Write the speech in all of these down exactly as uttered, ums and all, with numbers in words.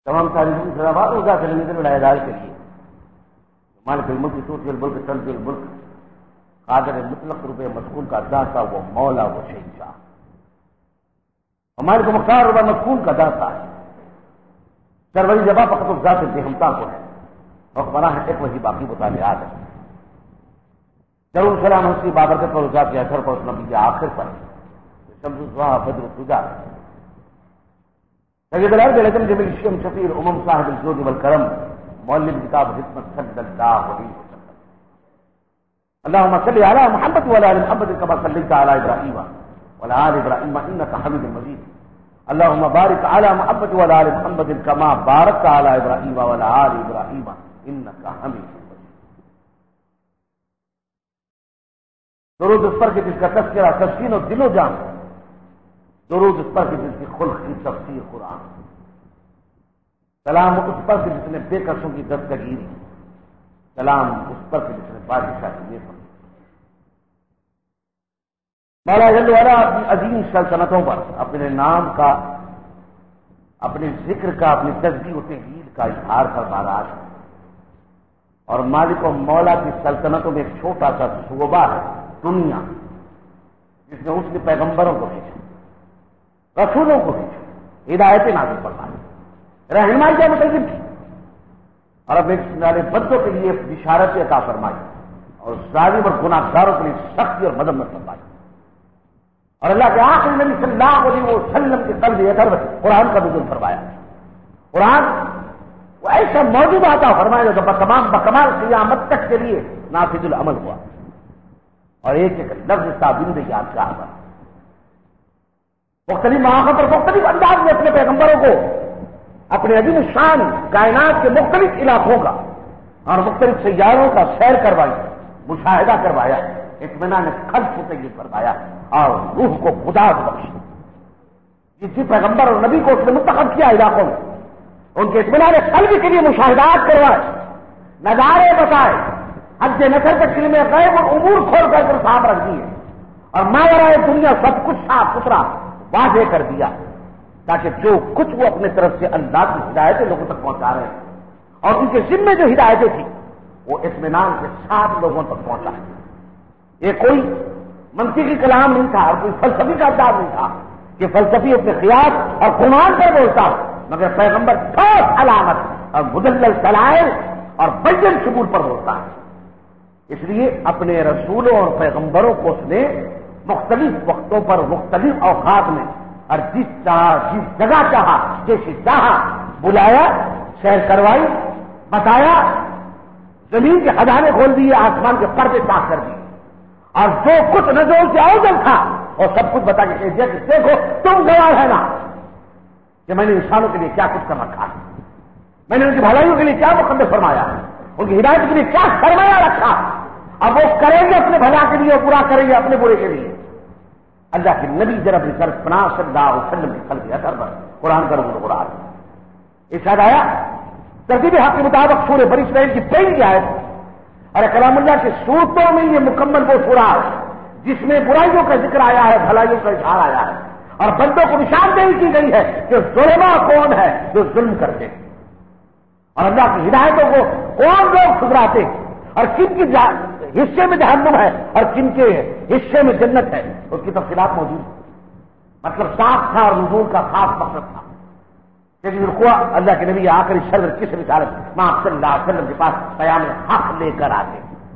تمام تاریخی سزاوار ہوگا کلمۃ العدال کے لیے مالک الملک توتی الملک تنزل الملک قادر مطلق روپے مسکون کا داتا وہ مولا وہ شہنشاہ ہمارے کو مختار روپے مسکون کا داتا ہے سروری جبا فقط ذات بےہمتا کو ہے اور بنا ہے ایک وہی باقی مطالعات ہے ضرور سلام حسنی بابرکت پر ذات کے اثر پر اس نبی کے آخر پر شمس الضحیٰ بدر الدجا سید الارض لیکن جمیل الشیم شفیع الامم صاحب الجود والکرم مولد کتاب حکمت صلی اللہ علیہ وسلم اللهم صل على محمد وعلى ال محمد كما صليت على ابراهيم وعلى ال ابراهيم انك حميد مجيد اللهم بارك على محمد وعلى ال محمد كما باركت على ابراهيم وعلى ال ابراهيم انك حميد مجيد. درود اس پر کہ جس کا تذکرہ تفسیر و دل و جان، درود اس پر کہ جس کی خلق کی تفسیر قرآن، سلام اس پر کہ جس نے بے کسوں کی دستگیری، سلام اس پر کہ جس نے بادشاہ کی یہ سمجھ مولا جل وعلا اپنی عظیم سلطنتوں پر اپنے نام کا، اپنے ذکر کا، اپنی تسبیح و تحلیل کا اظہار کر ناراض ہے، اور مالک و مولا کی سلطنتوں میں ایک چھوٹا سا صوبہ ہے دنیا، جس میں اس نے پیغمبروں کو بھیجا، رسولوں کو بھیجا، ہدایتیں نازل فرمائی، رہنمائی کا متعلق کی، اور اب ایک سارے بدوں کے لیے بشارت عطا فرمائی اور ظالم اور گناہ گاروں کے لیے سختی اور مذمت فرمائی، اور اللہ کے آخری نبی صلی اللہ علیہ وسلم کے قلب اثر میں قرآن کا نزول فرمایا. قرآن وہ ایسا موجود آتا فرمایا جو بتمام بکمال قیامت تک کے لیے نافذ العمل ہوا، اور ایک ایک لفظ تابند یادگار پر مختلف مواقع پر مختلف انداز میں اپنے پیغمبروں کو اپنے عظیم شان کائنات کے مختلف علاقوں کا اور مختلف سیاروں کا سیر کروائی، مشاہدہ کروایا، اطمینان قلب کو تیار کروایا اور روح کو خدا بخشی. جس پیغمبر اور نبی کو اس نے منتخب کیا علاقوں میں، ان کے اطمینان قلب کے لیے مشاہدات کروائے، نظارے بتائے، حج نظر کے علم غیب اور امور کھول کر کر صاف رکھ دیے، اور ماورائے دنیا سب کچھ صاف ستھرا واضح کر دیا، تاکہ جو کچھ وہ اپنے طرف سے اللہ کی ہدایتیں لوگوں تک پہنچا رہے ہیں اور ان کے ذمے جو ہدایتیں تھیں وہ اطمینان کے ساتھ لوگوں تک پہنچا. یہ کوئی منطقی کلام نہیں تھا اور کوئی فلسفی کا انداز نہیں تھا کہ فلسفی اپنے خیال اور گمان پر بولتا، مگر پیغمبر ٹھوس علامت اور مدلل دلائل اور بین ثبوت پر بولتا ہے. اس لیے اپنے رسولوں اور پیغمبروں کو اس نے مختلف وقتوں پر مختلف اوقات میں اور جس چاہا جس جگہ چاہا جیسے چاہا بلایا، سیر کروائی، بتایا، زمین کے خزانے کھول دیے، آسمان کے پردے صاف کر دیے، اور جو کچھ نزول سے اوزل تھا اور سب کچھ بتا کے دیکھو تم گواہ ہے نا کہ میں نے انسانوں کے لیے کیا کچھ کر رکھا ہے، میں نے ان کی بھلائیوں کے لیے کیا مقدس فرمایا ہے، ان کی ہدایت کے لیے کیا سرمایہ رکھا، اب وہ کریں گے اپنے بھلا کے لیے اور برا کریں گے اپنے برے کے لیے. اللہ کے نبی جرب سر پناہ صلی اللہ علیہ وسلم کے قلب اثر پر قرآن کا رسول قرآن ارشاد آیا ترتیب حق کے مطابق سورہ بنی اسرائیل کی پہلی آیت، اور کلام اللہ کے صورتوں میں یہ مکمل وہ سورہ ہے جس میں برائیوں کا ذکر آیا ہے، بھلائیوں کا اظہار آیا ہے، اور بندوں کو نشاندہی کی گئی ہے کہ ظلمہ کون ہے جو ظلم کرتے ہیں، اور اللہ کی ہدایتوں کو کون لوگ ٹھکراتے ہیں، اور کن کی حصے میں جہنم ہے اور کن کے حصے میں جنت ہے، اس کی تفصیلات موجود ہیں. مطلب صاف تھا اور نزول کا خاص مقصد تھا. لیکن رکوا اللہ کے نبی آخری صدر کس رسالت ماں صلی اللہ علیہ وسلم کے پاس قیام حق لے کر آتے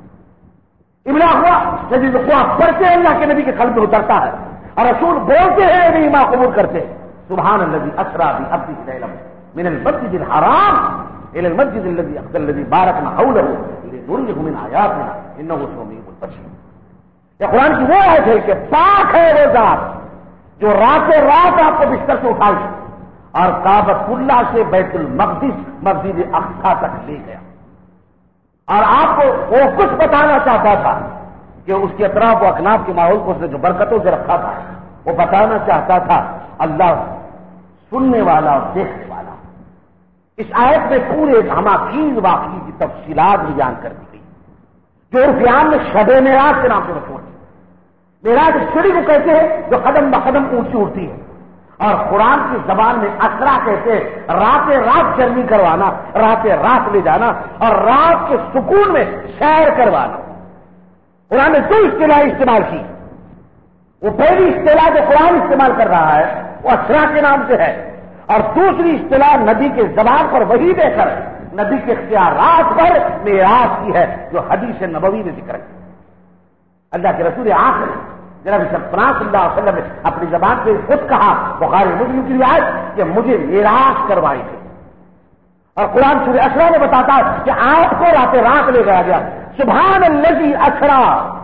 ابلا ہوا جدید رکوا پڑھتے اللہ کے نبی کے قلب میں اترتا ہے اور رسول بولتے ہیں نبی ماں قبول کرتے ہیں. سبحان الذی اسری بعبده لیلا من المسجد الحرام الى المسجد الذي اقصى الذي باركنا حوله لنريه من آیاتنا انه سمیع البصیر. یہ قرآن کی وہ آیت ہے کہ پاک ہے وہ ذات جو راتوں رات آپ کو بستر سے اٹھائی اور کعبۃ اللہ سے بیت المقدس مسجد اقصی تک لے گیا، اور آپ کو وہ کچھ بتانا چاہتا تھا کہ اس کے اطراف و اکناف کے ماحول کو اس نے جو برکتوں سے رکھا تھا وہ بتانا چاہتا تھا. اللہ سننے والا اور دیکھنے والا. اس آیت میں پورے ہماخیز واقعی کی تفصیلات بھی بیان کر دی گئی جو عرف عام میں شب معراج کے نام سے مشہور ہے. معراج سیڑھی کو کہتے ہیں جو قدم بقدم اونچی اٹھتی ہے، اور قرآن کی زبان میں اسرا کہتے رات رات جرنی کروانا، رات رات لے جانا اور رات کے سکون میں سیر کروانا۔ قرآن نے جو اصطلاح استعمال کی، وہ پہلی اصطلاح جو قرآن استعمال کر رہا ہے وہ اسرا کے نام سے ہے، اور دوسری اصطلاح نبی کے زبان پر وحی دے کر نبی کے اختیارات پر معراج کی ہے جو حدیث نبوی میں ذکر ہے۔ اللہ کے رسول آخر جناب سرفراز صلی اللہ علیہ وسلم نے اپنی زبان سے خود کہا، بخاری مسلم کی روایت، کہ مجھے معراج کروائی تھی، اور قرآن سورہ اسرا میں بتاتا ہے کہ آپ کو رات رات لے گیا گیا۔ سبحان الذی اسرا،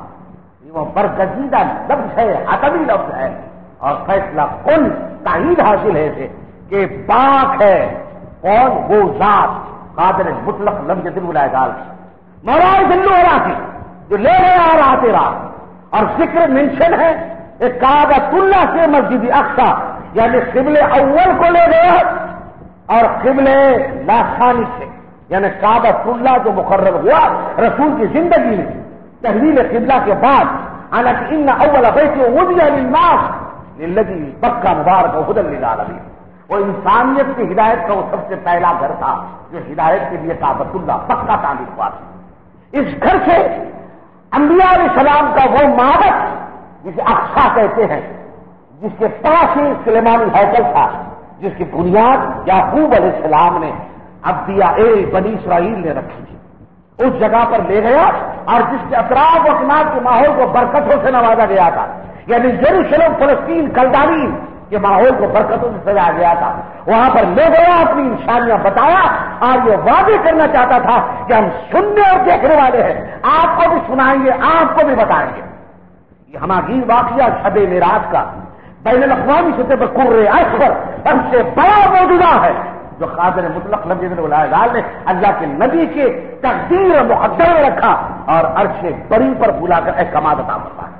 وہ برگزیدہ لفظ ہے، عتبی لفظ ہے، اور فیصلہ کن تائید حاصل ہے اسے کہ پاک ہے کون؟ وہ ذات قادر مطلق لم یزل ولا یزال، مولا ذل و راتی، جو لے گیا رات رات۔ اور ذکر منشن ہے ایک کعبۃ اللہ سے مسجد اقصی، یعنی قبل اول کو لے گیا، اور قبل ثانی سے یعنی کعبۃ اللہ جو مقرر ہوا رسول کی زندگی میں تحویل قبلہ کے بعد، حالانکہ ان اول بیت وضع للناس للذی بکہ مبارک وہدی للعالمین، وہ انسانیت کی ہدایت کا وہ سب سے پہلا گھر تھا جو ہدایت کے لیے کعبۃ اللہ پکا تعمیر ہوا تھا۔ اس گھر سے انبیاء علیہ السلام کا وہ معبد جسے اقصی کہتے ہیں، جس کے پاس ہی سلیمانی ہیکل تھا، جس کی بنیاد یعقوب علیہ السلام نے انبیاء بنی اسرائیل نے رکھی تھی، اس جگہ پر لے گیا، اور جس کے اطراف و اکناف کے ماحول کو برکتوں سے نوازا گیا تھا، یعنی یروشلم فلسطین کلدانی کے ماحول کو برکتوں سے سجایا گیا تھا، وہاں پر لے گیا، اپنی نشانیاں بتایا، اور یہ واضح کرنا چاہتا تھا کہ ہم سننے اور دیکھنے والے ہیں، آپ کو بھی سنائیں گے، آپ کو بھی بتائیں گے۔ یہ ہماری واقعہ شب معراج کا بین الاقوامی سطح پر قرے اکبر سب سے بڑا موجودہ ہے، جو قادر مطلق لم یزل ولا یزال نے اللہ کے نبی کے تقدیر مقدر میں رکھا اور عرش بری پر بلا کر احکامات عطا فرمایا۔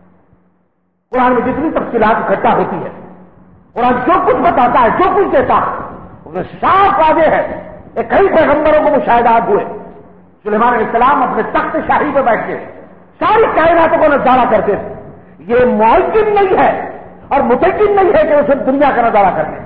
قرآن میں جتنی تفصیلات اکٹھا ہوتی ہے، قرآن جو کچھ بتاتا ہے، جو کچھ دیتا ہے، وہ صاف واضح ہے۔ ایک کئی پیغمبروں کو مشاہدات ہوئے، سلیمان علیہ السلام اپنے تخت شاہی پہ بیٹھ کے ساری کائناتوں کو نظارہ کرتے تھے۔ یہ معین نہیں ہے اور متعین نہیں ہے کہ وہ صرف دنیا کا نظارہ کرتے،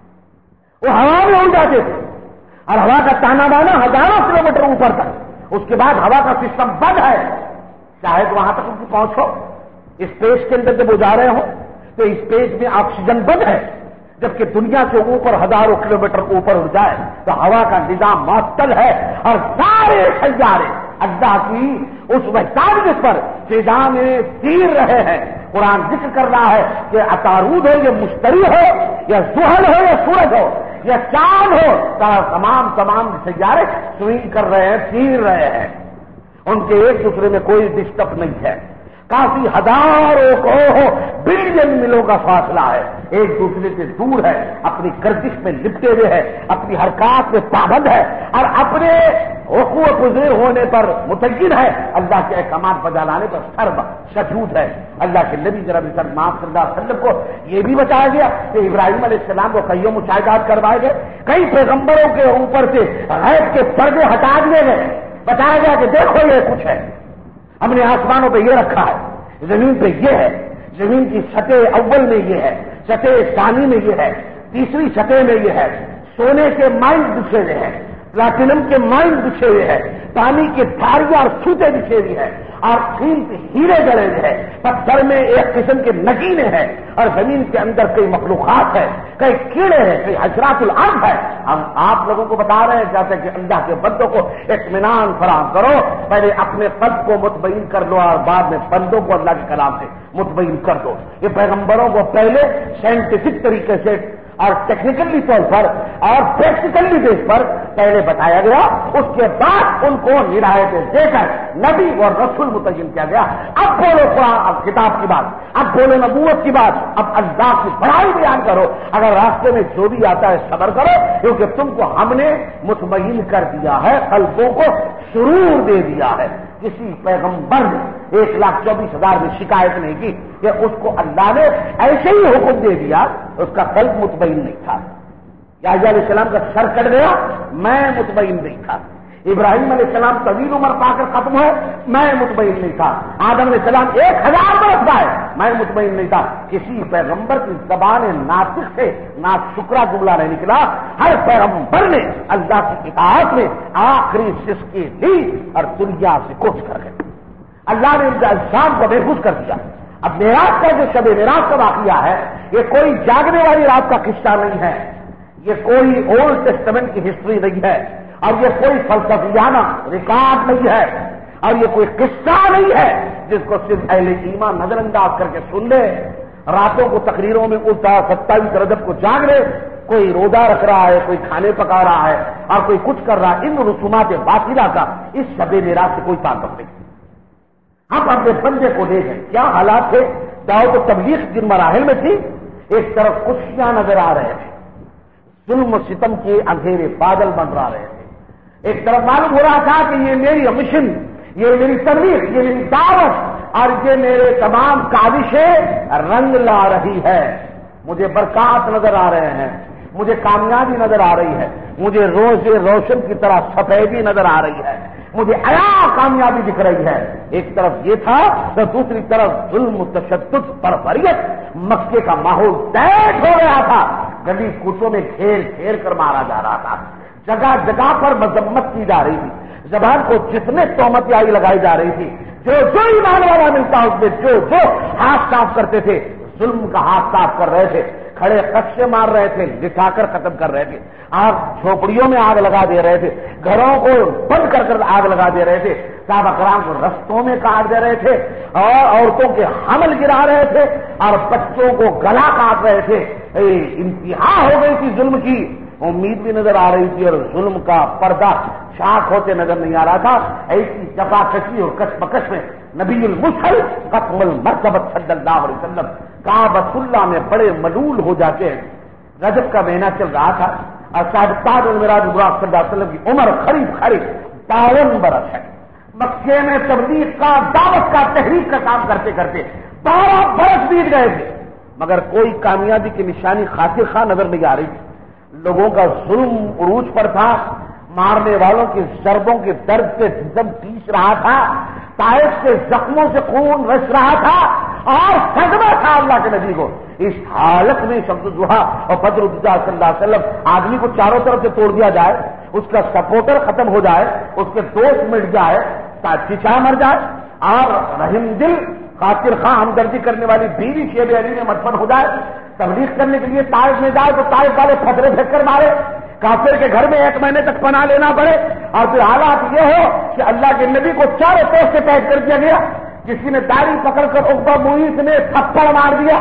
وہ ہوا میں اڑ جاتے تھے، اور ہوا کا تانا بانا ہزاروں کلو میٹر اوپر تک، اس کے بعد ہوا کا سسٹم بند ہے، شاید وہاں تک ان کی پہنچ ہو، اسپیس کے اندر جب وہ جا رہے ہوں تو اسپیس میں آکسیجن بند ہے، جبکہ دنیا سے اوپر ہزاروں کلومیٹر اوپر اڑ جائے تو ہوا کا نظام معطل ہے، اور سارے سیارے اللہ کی اس وحدانیت پر فضا میں تیر رہے ہیں۔ قرآن ذکر کر رہا ہے کہ عطارود ہو، یا مشتری ہو، یا زحل ہو، یا سورج ہو، یا چاند ہو، تمام تمام سیارے سوئنگ کر رہے ہیں، تیر رہے ہیں، ان کے ایک دوسرے میں کوئی ڈسٹرب نہیں ہے، کافی ہزاروں کو بلین میلوں کا فاصلہ ہے، ایک دوسرے سے دور ہے، اپنی گردش میں لپٹے ہوئے ہے، اپنی حرکات میں پابند ہے، اور اپنے حقوق پذیر ہونے پر متعین ہے، اللہ کے احکامات بجا لانے پر سرب سجود ہے۔ اللہ کے نبی جناب صلی اللہ علیہ وسلم کو یہ بھی بتایا گیا کہ ابراہیم علیہ السلام کو کئیوں مشاہدات کروائے گئے، کئی پیغمبروں کے اوپر سے غیب کے پردے ہٹا دیے گئے، بتایا گیا کہ دیکھو یہ کچھ ہے، ہم نے آسمانوں پہ یہ رکھا ہے، زمین پہ یہ ہے، زمین کی سطح اول میں یہ ہے، سطح ثانی میں یہ ہے، تیسری سطح میں یہ ہے، سونے کے مائن بچھے ہوئے ہیں، پلاٹینم کے مائن بچھے ہوئے ہیں، پانی کے دھاریاں اور سوتے بچھے ہوئے ہیں، اور قیمتی ہیرے جڑے ہوئے ہیں، پتھر میں ایک قسم کے نگینے ہیں، اور زمین کے اندر کئی مخلوقات ہیں، کئی کیڑے ہیں، کئی حشرات الارض ہے۔ ہم آپ لوگوں کو بتا رہے ہیں جیسے کہ اللہ کے بندوں کو اطمینان فراہم کرو، پہلے اپنے قلب کو مطمئن کر لو اور بعد میں بندوں کو اللہ کے کلام سے مطمئن کر دو۔ یہ پیغمبروں کو پہلے سائنٹیفک طریقے سے اور ٹیکنیکلی طور پر اور پریکٹیکلی بیس پر پہلے بتایا گیا، اس کے بعد ان کو ہدایتیں دے کر نبی اور رسول متعین کیا گیا۔ اب بولو قرآن اب کتاب کی بات، اب بولو نبوت کی بات، اب اللہ کی بڑائی بیان کرو، اگر راستے میں جو بھی آتا ہے صبر کرو، کیونکہ تم کو ہم نے مطمئن کر دیا ہے، قلبوں کو سرور دے دیا ہے۔ کسی پیغمبر نے ایک لاکھ چوبیس ہزار میں شکایت نہیں کی کہ اس کو اللہ نے ایسے ہی حکم دے دیا، اس کا قلب مطمئن نہیں تھا۔ یحییٰ علیہ السلام کا سر کٹ گیا، میں مطمئن نہیں تھا۔ ابراہیم علیہ السلام طویل عمر پا کر ختم ہوئے، میں مطمئن نہیں تھا۔ آدم علیہ السلام ایک ہزار برس پائے، میں مطمئن نہیں تھا. کسی پیغمبر کی زبان ناطق سے ناشکرا جملہ نہیں نکلا. ہر پیغمبر نے اللہ کی اطاعت میں آخری سسکی لی اور دنیا سے کوچ کر گئے. اللہ نے ان کا الزام کو محفوظ کر دیا. اب معراج کا جو شب معراج کا واقعہ ہے یہ کوئی جاگنے والی رات کا قصہ نہیں ہے, یہ کوئی اولڈ ٹیسٹمنٹ کی ہسٹری نہیں ہے, اور یہ کوئی فلسفیانہ ریکارڈ نہیں ہے, اور یہ کوئی قصہ نہیں ہے جس کو صرف اہل ایمان نظر انداز کر کے سن لے, راتوں کو تقریروں میں اٹھا ستائیس رجب کو جاگ لے, کوئی روزہ رکھ رہا ہے, کوئی کھانے پکا رہا ہے اور کوئی کچھ کر رہا ہے. ان رسومات باطلہ کا اس شب معراج سے کوئی تعلق نہیں. ہم اپنے بندے کو دیکھیں کیا حالات تھے. دعوت و تبلیغ جن مراحل میں تھی, ایک طرف خوشیاں نظر آ رہے تھے, ظلم و ستم کے اندھیرے بادل بن رہا رہے تھے. ایک طرف معلوم ہو رہا تھا کہ یہ میری مشن, یہ میری تبلیغ, یہ میری دعوت اور یہ میرے تمام کاوشیں رنگ لا رہی ہے. مجھے برکات نظر آ رہے ہیں, مجھے کامیابی نظر آ رہی ہے, مجھے روز روشن کی طرح سفیدی نظر آ رہی ہے, مجھے آیا کامیابی دکھ رہی ہے. ایک طرف یہ تھا تو دوسری طرف ظلم و تشدد بربریت, مکے کا ماحول تیز ہو گیا تھا. گلی کوچوں میں گھیر گھیر کر مارا جا رہا تھا, جگہ جگہ پر مذمت کی جا رہی تھی, زبان کو جتنے تہمت آئی لگائی جا رہی تھی. جو جو ایمان والا ملتا اس میں جو جو ہاتھ صاف کرتے تھے ظلم کا ہاتھ صاف کر رہے تھے, کھڑے قصے مار رہے تھے, لٹا کر ختم کر رہے تھے, آگ جھوپڑیوں میں آگ لگا دے رہے تھے, گھروں کو بند کر کر آگ لگا دے رہے تھے, صحابہ کرام کو رستوں میں کاٹ دے رہے تھے, اور عورتوں کے حمل گرا رہے تھے, اور بچوں کو گلا کاٹ رہے تھے. انتہا ہو گئی تھی ظلم کی, امید بھی نظر آ رہی تھی اور ظلم کا پردہ شاخ ہوتے نظر نہیں آ رہا تھا. ایسی جفا کشی اور کش مکش میں نبی المرسل ختم المرتبہ صلی اللہ علیہ وسلم کعبۃ اللہ میں بڑے ملول ہو جاتے ہیں. رجب کا مہینہ چل رہا تھا اور صاحب تاج المراج براق صلی اللہ علیہ وسلم کی عمر قریب قریب باون برس ہے. مکے میں تبلیغ کا, دعوت کا, تحریک کا کام کرتے کرتے بارہ برس بیت گئے تھے, مگر کوئی کامیابی کی نشانی خاطر خواہ نظر نہیں آ رہی تھی. لوگوں کا ظلم عروج پر تھا, مارنے والوں کے ضربوں کے درد سے جسم پیس رہا تھا, طائف کے زخموں سے خون رس رہا تھا, اور صدمہ تھا اللہ کے نبی کو. اس حالت میں شمس الضحیٰ اور بدر الدجا صلی اللہ علیہ وسلم, آدمی کو چاروں طرف سے توڑ دیا جائے, اس کا سپورٹر ختم ہو جائے, اس کے دوست مٹ جائے, چچا مر جائے, اور رحم دل خاطر خواہ ہمدردی کرنے والی بیوی شیب علی میں مدفن ہو جائے, تبلیغ کرنے کے لیے طائف میں جائے تو طائف والے پتھرے پھینک کر مارے, کافر کے گھر میں ایک مہینے تک پناہ لینا پڑے, اور پھر حالات یہ ہو کہ اللہ کے نبی کو چاروں طرف سے قید کر دیا گیا. کسی نے داڑھی پکڑ کر عقبہ محیط نے تھپڑ مار دیا,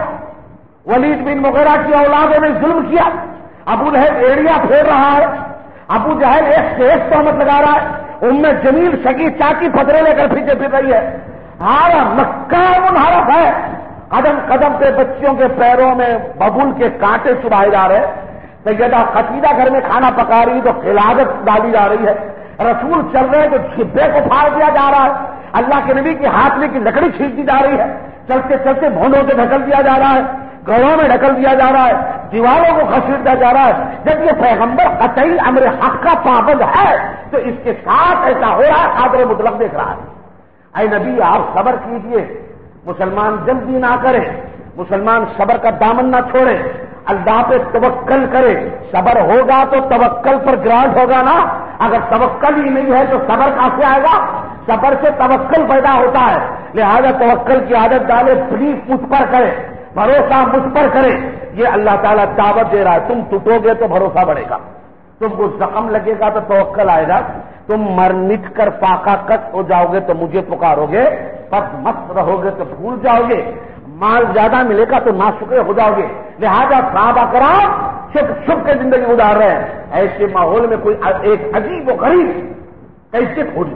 ولید بن مغیرہ کی اولادوں نے ظلم کیا, ابو لہب ایڑیاں پھیر رہا ہے, ابو جہل ایک سے ایک تہمت لگا رہا ہے, ام جمیل سگی چاکی پتھرے لے کر پیچھے پھر رہی ہے. ہارا مکہ منحرف ہے, قدم قدم پہ بچیوں کے پیروں میں ببول کے کانٹے چبھائے جا رہے. سیدہ خدیجہ گھر میں کھانا پکا رہی تو خلافت ڈالی جا رہی ہے, رسول چل رہے تو چھپے کو پھاڑ دیا جا رہا ہے, اللہ کے نبی کی ہاتھ کی لکڑی کھینچ دی جا رہی ہے, چلتے چلتے بھونڈوں سے ڈھکل دیا جا رہا ہے, گھروں میں ڈھکل دیا جا رہا ہے, دیواروں کو گھسیٹ دیا جا رہا ہے. جب یہ پیغمبر قطعی امر حق کا پابند ہے تو اس کے ساتھ ایسا ہو رہا ہے, قادر مطلق دیکھ رہا ہے. اے نبی آپ صبر کیجئے, مسلمان جلدی نہ کرے, مسلمان صبر کا دامن نہ چھوڑے, اللہ پہ توکل کرے. صبر ہوگا تو توکل پر گرانٹ ہوگا نا, اگر توکل ہی نہیں ہے تو صبر کہاں سے آئے گا؟ صبر سے توکل پیدا ہوتا ہے. لہذا توکل کی عادت ڈالے, پلیز مجھ پر کرے, بھروسہ مجھ پر کرے. یہ اللہ تعالیٰ دعوت دے رہا ہے, تم ٹوٹو گے تو بھروسہ بڑھے گا, تم کو زخم لگے گا تو توکل آئے گا, تم مر مٹ کر پاکا کٹ ہو جاؤ گے تو مجھے پکارو گے, پس مست رہو گے تو بھول جاؤ گے, مال زیادہ ملے گا تو ناشکرے ہو جاؤ گے. لہذا صحابہ کرام چھپ چھپ کے زندگی گزار رہے ہیں. ایسے ماحول میں کوئی ایک عجیب و غریب کیسے کھولی,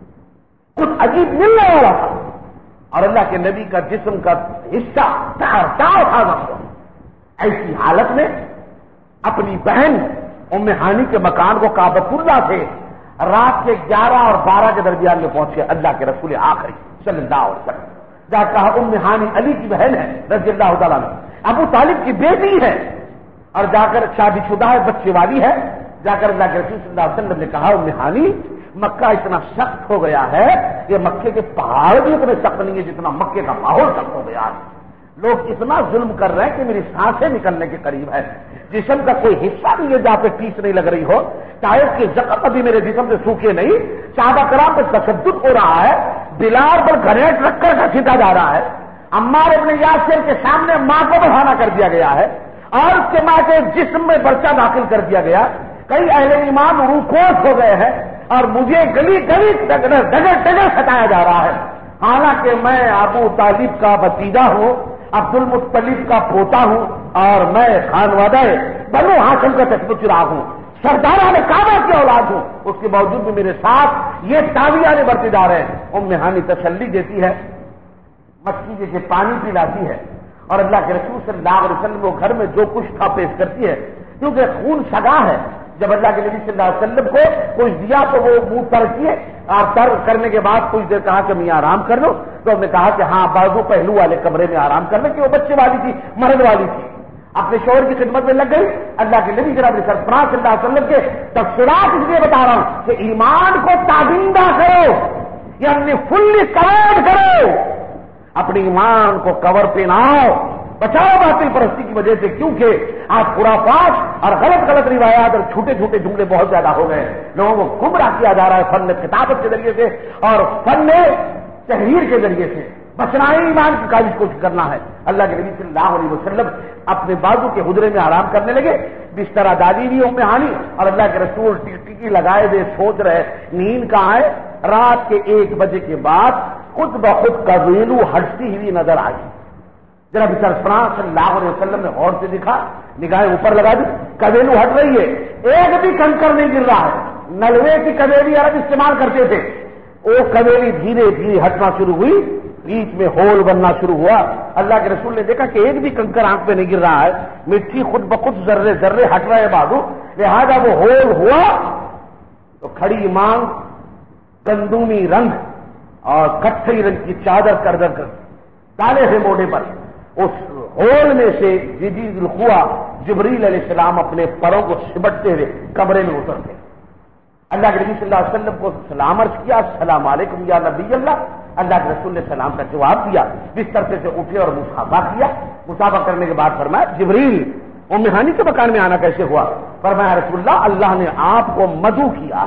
کچھ عجیب ملنے والا تھا, اور اللہ کے نبی کا جسم کا حصہ تار تار تھا. ایسی حالت میں اپنی بہن ام ہانی کے مکان کو کعبۃ اللہ سے رات کے گیارہ اور بارہ کے درمیان میں پہنچے اللہ کے رسول آخری صلی اللہ علیہ وسلم. جا کہا ام ہانی علی کی بہن ہے رضی اللہ تعالیٰ عنہ, ابو طالب کی بیٹی ہے, اور جا کر شادی شدہ ہے, بچے والی ہے. جا کر اللہ کے رسول صلی اللہ علیہ وسلم نے کہا ام ہانی مکہ اتنا سخت ہو گیا ہے, یہ مکے کے پہاڑ بھی اتنے سخت نہیں ہے جتنا مکے کا ماحول سخت ہو گیا ہے. لوگ اتنا ظلم کر رہے ہیں کہ میری سانسیں نکلنے کے قریب ہے، جسم کا کوئی حصہ بھی یہ جہاں پہ ٹھیک نہیں لگ رہی ہو، چاہے اس کے زخم ابھی میرے جسم سے سوکھے نہیں، صحابہ کرام پہ تشدد ہو رہا ہے، بلال پر گھریٹ رکھ کر گھسیٹا جا رہا ہے، عمار ابن یاسر کے سامنے ماں کو بہانا کر دیا گیا ہے اور اس کے ماں کے جسم میں برچہ داخل کر دیا گیا، کئی اہل ایمان روکوش ہو گئے ہیں اور مجھے گلی گلی ڈگر ڈگر ستایا جا رہا ہے، حالانکہ میں ابو طالب کا بھتیجا ہوں، عبد المطلب کا پوتا ہوں اور میں خانوادہ بنو ہاشم کا چشم چراغ ہوں، سرداران کعبہ کی اولاد ہوں، اس کے باوجود بھی میرے ساتھ یہ تاویانے برتے جا رہے ہیں۔ ام ہانی تسلی دیتی ہے، مچھی جیسے پانی پلاتی ہے اور اللہ کے رسول صلی اللہ علیہ وسلم کو گھر میں جو کچھ تھا پیش کرتی ہے، کیونکہ خون سگا ہے۔ جب اللہ کے نبی صلی اللہ علیہ وسلم کو کچھ دیا تو وہ منہ تر کیے اور تر کرنے کے بعد کچھ دیر کہا کہ میاں آرام کر لو، تو ہم نے کہا کہ ہاں بازو پہلو والے کمرے میں آرام کر لیں، کہ وہ بچے والی تھی، مرد والی تھی، اپنے شوہر کی خدمت میں لگ گئی۔ اللہ کے نبی جناب سرفراز صلی اللہ علیہ وسلم کے تفصیلات اس لیے بتا رہا ہوں کہ ایمان کو تابندہ کرو، یعنی فلی کور کرو، اپنے ایمان کو کور پہناؤ، بچاؤ باطل پرستی کی وجہ سے، کیونکہ آج خرافات اور غلط غلط روایات اور چھوٹے چھوٹے جملے بہت زیادہ ہو گئے، لوگوں کو گمراہ کیا جا رہا ہے فن خطابت کے ذریعے سے اور فن تحریر کے ذریعے سے۔ بچنا ہی ایمان کی کاج کوشش کرنا ہے۔ اللہ کے نبی صلی اللہ علیہ وسلم اپنے بازو کے حجرے میں آرام کرنے لگے، بستر دادی بھی ام ہانی اور اللہ کے رسول ٹکی لگائے ہوئے سوچ رہے نیند کہاں ہے۔ رات کے ایک بجے کے بعد خود بخود قبیلو ہٹتی ہوئی نظر آئی۔ جناب سرفراز صلی اللہ علیہ وسلم نے غور سے دیکھا، نگاہیں اوپر لگا دی، قبیلو ہٹ رہی ہے، ایک بھی کنکر نہیں گر رہا ہے۔ نلوے کی قبیلی عرب استعمال کرتے تھے، وہ قبیلی دھیرے دھیرے ہٹنا شروع ہوئی، بیچ میں ہول بننا شروع ہوا۔ اللہ کے رسول نے دیکھا کہ ایک بھی کنکر آنکھ پہ نہیں گر رہا ہے، مٹی خود بخود ذرے ذرے ہٹ رہے بازو، لہذا وہ ہول ہوا تو کھڑی مانگ، گندمی رنگ اور کتھئی رنگ کی چادر کر در کر ڈالے تھے موڑے پر، اس ہول میں سے جدید الخوا جبریل علیہ السلام اپنے پروں کو سمٹتے ہوئے کمرے میں اترتے۔ اللہ کے نبی صلی اللہ علیہ وسلم کو سلام عرض کیا، السلام علیکم یا نبی اللہ۔ اللہ کے رسول نے سلام کا جواب دیا، بستر سے اٹھے اور مصافحہ کیا۔ مصافحہ کرنے کے بعد فرمایا جبریل ام ہانی کے مکان میں آنا کیسے ہوا؟ فرمایا رسول اللہ اللہ نے آپ کو مدعو کیا،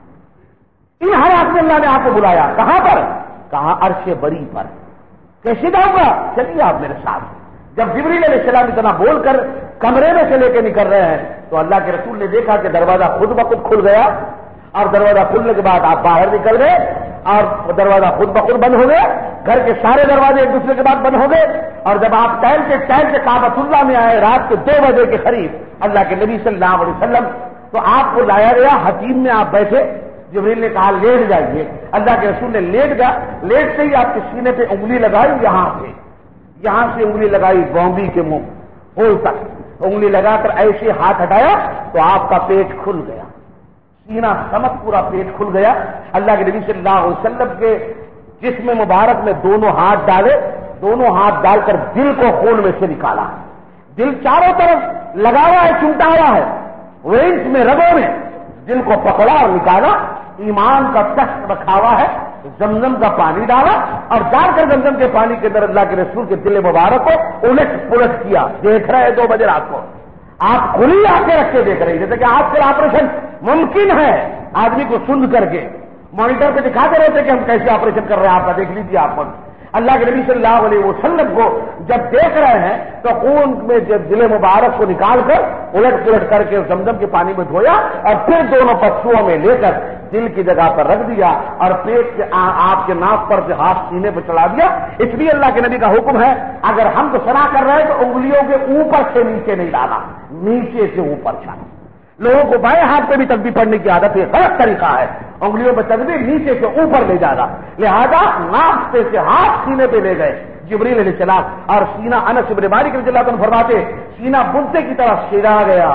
ان حالات میں اللہ نے آپ کو بلایا، کہاں پر؟ کہا عرش بری پر۔ کیسے جاؤں گا؟ چلیے آپ میرے ساتھ۔ جب جبریل علیہ السلام اتنا بول کر کمرے میں سے لے کے نکل رہے ہیں تو اللہ کے رسول نے دیکھا کہ دروازہ خود بخود کھل گیا اور دروازہ کھلنے کے بعد آپ باہر نکل گئے اور دروازہ خود بخود بند ہو گیا، گھر کے سارے دروازے ایک دوسرے کے بعد بند ہو گئے، اور جب آپ ٹہل کے ٹہل کے کعبۃ اللہ میں آئے رات کے دو بجے کے قریب اللہ کے نبی صلی اللہ علیہ وسلم، تو آپ کو لایا گیا، حتیم میں آپ بیٹھے، جبریل نے کہا لیٹ جائیے، اللہ کے رسول نے لیٹ گیا، لیٹتے ہی آپ کے سینے پہ انگلی لگائی، یہاں سے یہاں سے انگلی لگائی بومبی کے منہ ہول تک، انگلی لگا کر ایسے ہاتھ ہٹایا تو آپ کا پیٹ کھل گیا، سینہ سمت پورا پیٹ کھل گیا۔ اللہ کے نبی صلی اللہ علیہ وسلم کے جسم مبارک میں دونوں ہاتھ ڈالے، دونوں ہاتھ ڈال کر دل کو خون میں سے نکالا، دل چاروں طرف لگا ہوا ہے، چمٹا ہوا ہے، وینس میں رگوں میں دل کو پکڑا اور نکالا، ایمان کا تخت رکھا ہوا ہے، زمزم کا پانی ڈالا اور ڈال کر زمزم کے پانی کے اندر اللہ کے رسول کے دل مبارک کو الٹ پلٹ کیا۔ دیکھ رہے دو بجے رات کو آپ کھلی آنکھیں رکھ کے دیکھ رہے ہیں، جیسے کہ آج کل آپریشن ممکن ہے، آدمی کو سن کر کے مانیٹر پہ دکھاتے رہتے کہ ہم کیسے آپریشن کر رہے ہیں، آپ کا دیکھ لیجیے آپ پر۔ اللہ کے نبی صلی اللہ علیہ وسلم کو جب دیکھ رہے ہیں تو خون میں دل مبارک کو نکال کر الٹ پلٹ کر کے زمزم کے پانی میں دھویا اور پھر دونوں پشوؤں میں لے کر دل کی جگہ پر رکھ دیا اور پیٹ کے آپ کے ناک پر سے ہاتھ سینے پہ چلا دیا۔ اس لیے اللہ کے نبی کا حکم ہے اگر ہم تو سنا کر رہے ہیں تو انگلیوں کے اوپر سے نیچے نہیں ڈالا، نیچے سے اوپر چلا۔ لوگوں کو بائیں ہاتھ پہ بھی تسبیح پڑھنے کی عادت ہے، غلط طریقہ ہے، انگلیوں پہ تسبیح نیچے سے اوپر لے جانا، لہذا ناک پہ سے ہاتھ سینے پہ لے گئے جبریل علیہ السلام، اور سینہ انس بن مالک رضی اللہ عنہ فرماتے سینہ بنتے کی طرح سلا گیا،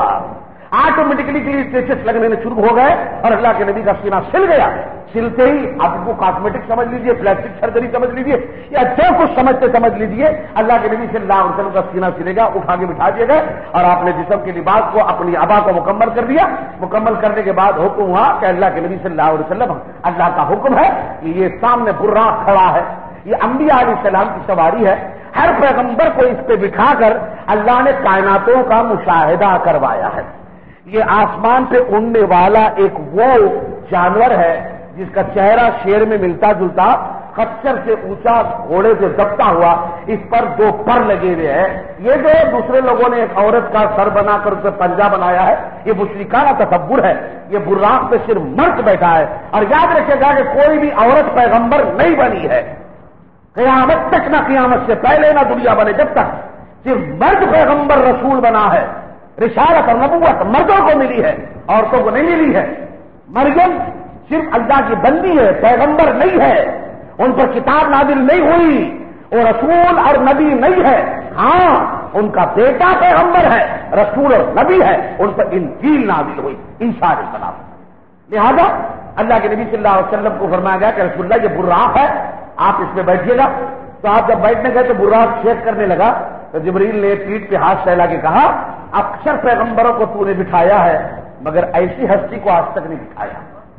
آٹومیٹکلی اسٹیچز لگنے میں شروع ہو گئے اور اللہ کے نبی کا سینہ سل گیا۔ سلتے ہی آپ کو کاسمیٹک سمجھ لیجئے، پلاسٹک سرجری سمجھ لیجئے، یا جو کچھ سمجھتے سمجھ لیجئے، اللہ کے نبی صلی اللہ علیہ وسلم کا سینہ سلے گا، اٹھا کے بٹھا دیے گئے اور آپ نے جسم کے لباس کو اپنی ابا کو مکمل کر دیا۔ مکمل کرنے کے بعد حکم ہوا کہ اللہ کے نبی صلی اللہ علیہ وسلم، اللہ کا حکم ہے کہ یہ سامنے براق کھڑا ہے، یہ انبیاء علیہ السلام کی سواری ہے، ہر پیغمبر کو اس پہ بٹھا کر اللہ نے کائناتوں کا مشاہدہ کروایا ہے۔ یہ آسمان پہ اڑنے والا ایک وہ جانور ہے جس کا چہرہ شیر میں ملتا جلتا، خچر سے اونچا، گھوڑے سے دبتا ہوا، اس پر دو پر لگے ہوئے ہیں۔ یہ جو دوسرے لوگوں نے ایک عورت کا سر بنا کر اسے پنجہ بنایا ہے، یہ مشرکانہ تصور ہے۔ یہ براق پہ صرف مرد بیٹھا ہے، اور یاد رکھے گا کہ کوئی بھی عورت پیغمبر نہیں بنی ہے قیامت تک، نہ قیامت سے پہلے نہ دنیا بنے جب تک، صرف مرد پیغمبر رسول بنا ہے۔ رسالت اور نبوت مردوں کو ملی ہے، عورتوں کو نہیں ملی ہے۔ مریم صرف اللہ کی بندی ہے، پیغمبر نہیں ہے، ان پر کتاب نازل نہیں ہوئی، وہ رسول اور نبی نہیں ہے۔ ہاں ان کا بیٹا پیغمبر ہے، رسول اور نبی ہے، ان پر انجیل نازل ہوئی عیسیٰ علیہ السلام۔ لہذا اللہ کے نبی صلی اللہ علیہ وسلم کو فرمایا گیا کہ رسول اللہ یہ براق ہے، آپ اس پہ بیٹھیے گا۔ تو آپ جب بیٹھنے گئے تو براق شیک کرنے لگا، تو جبریل نے پیٹ پہ ہاتھ پھیلا کے کہا اکثر پیغمبروں کو تو نے بٹھایا ہے مگر ایسی ہستی کو آج تک نہیں بٹھایا۔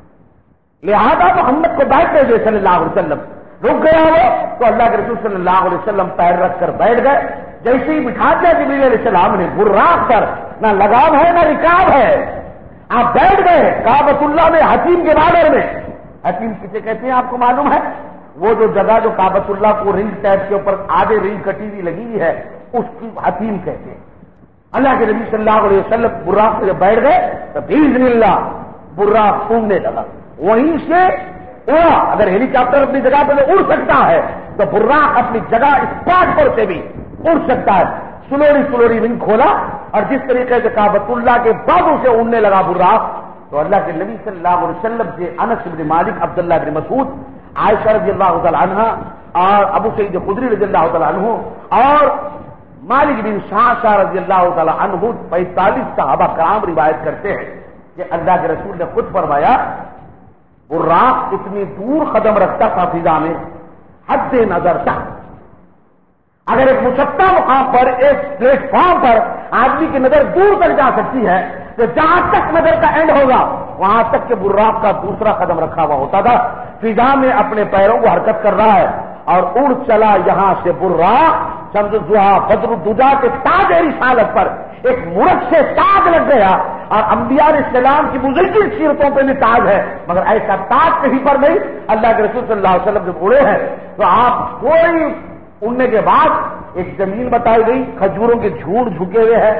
لہذا محمد کو بیٹھتے ہوئے صلی اللہ علیہ وسلم رک گیا وہ، تو اللہ کے رسول صلی اللہ علیہ وسلم پیر رکھ کر بیٹھ گئے۔ جیسے ہی بٹھا دیا جبریل علیہ السلام نے، براق پر نہ لگام ہے نہ رکاب ہے، آپ بیٹھ گئے کعبۃ اللہ میں، حتیم کے بارڈر میں۔ حتیم کسے کہتے ہیں آپ کو معلوم ہے؟ وہ جو جگہ جو کعبۃ اللہ کو رنگ ٹیپ کے اوپر آدھے رنگ کٹی ہوئی لگی ہوئی ہے، اس کی حتیم کہتے ہیں۔ اللہ کے نبی صلی اللہ علیہ وسلم براق سے جب بیٹھ گئے تو باذن اللہ براق اڑنے لگا، وہیں سے اڑا۔ اگر ہیلی کاپٹر اپنی جگہ پہ اڑ سکتا ہے تو براق اپنی جگہ اسپاٹ پر سے بھی اڑ سکتا ہے۔ سلوری سلوری ونگ کھولا، اور جس طریقے سے کعبۃ اللہ کے بازو سے اڑنے لگا براق، تو اللہ کے نبی صلی اللہ علیہ وسلم سے انس بن مالک، عبداللہ بن مسعود، عائشہ رضی اللہ تعالی عنہا اور ابو سعید خدری رضی اللہ تعالی عنہ اور مالک بن شعشع رضی اللہ تعالی عنہ، پینتالیس صحابہ کرام روایت کرتے ہیں کہ اللہ کے رسول نے خود فرمایا براق اتنی دور قدم رکھتا تھا فضا میں، حد نظر تک۔ اگر ایک مشتہ مقام پر، ایک پلیٹ فارم پر آدمی کی نظر دور تک جا سکتی ہے تو جہاں تک نظر کا اینڈ ہوگا وہاں تک کہ براق کا دوسرا قدم رکھا ہوا ہوتا تھا۔ فضا میں اپنے پیروں کو حرکت کر رہا ہے اور اڑ چلا یہاں سے براق، شمس الضحیٰ بدر الدجا کے تاج رسالت پر ایک مرغ سے تاج لگ گیا، اور انبیاء علیہ السلام کی مزین سیرتوں پہ بھی تاج ہے مگر ایسا تاج کہیں پر نہیں۔ اللہ کے رسول صلی اللہ علیہ وسلم جب اڑے ہیں تو آپ کوئی اڑنے کے بعد ایک زمین بتائی گئی، کھجوروں کے جھوڑ جھکے ہوئے ہیں،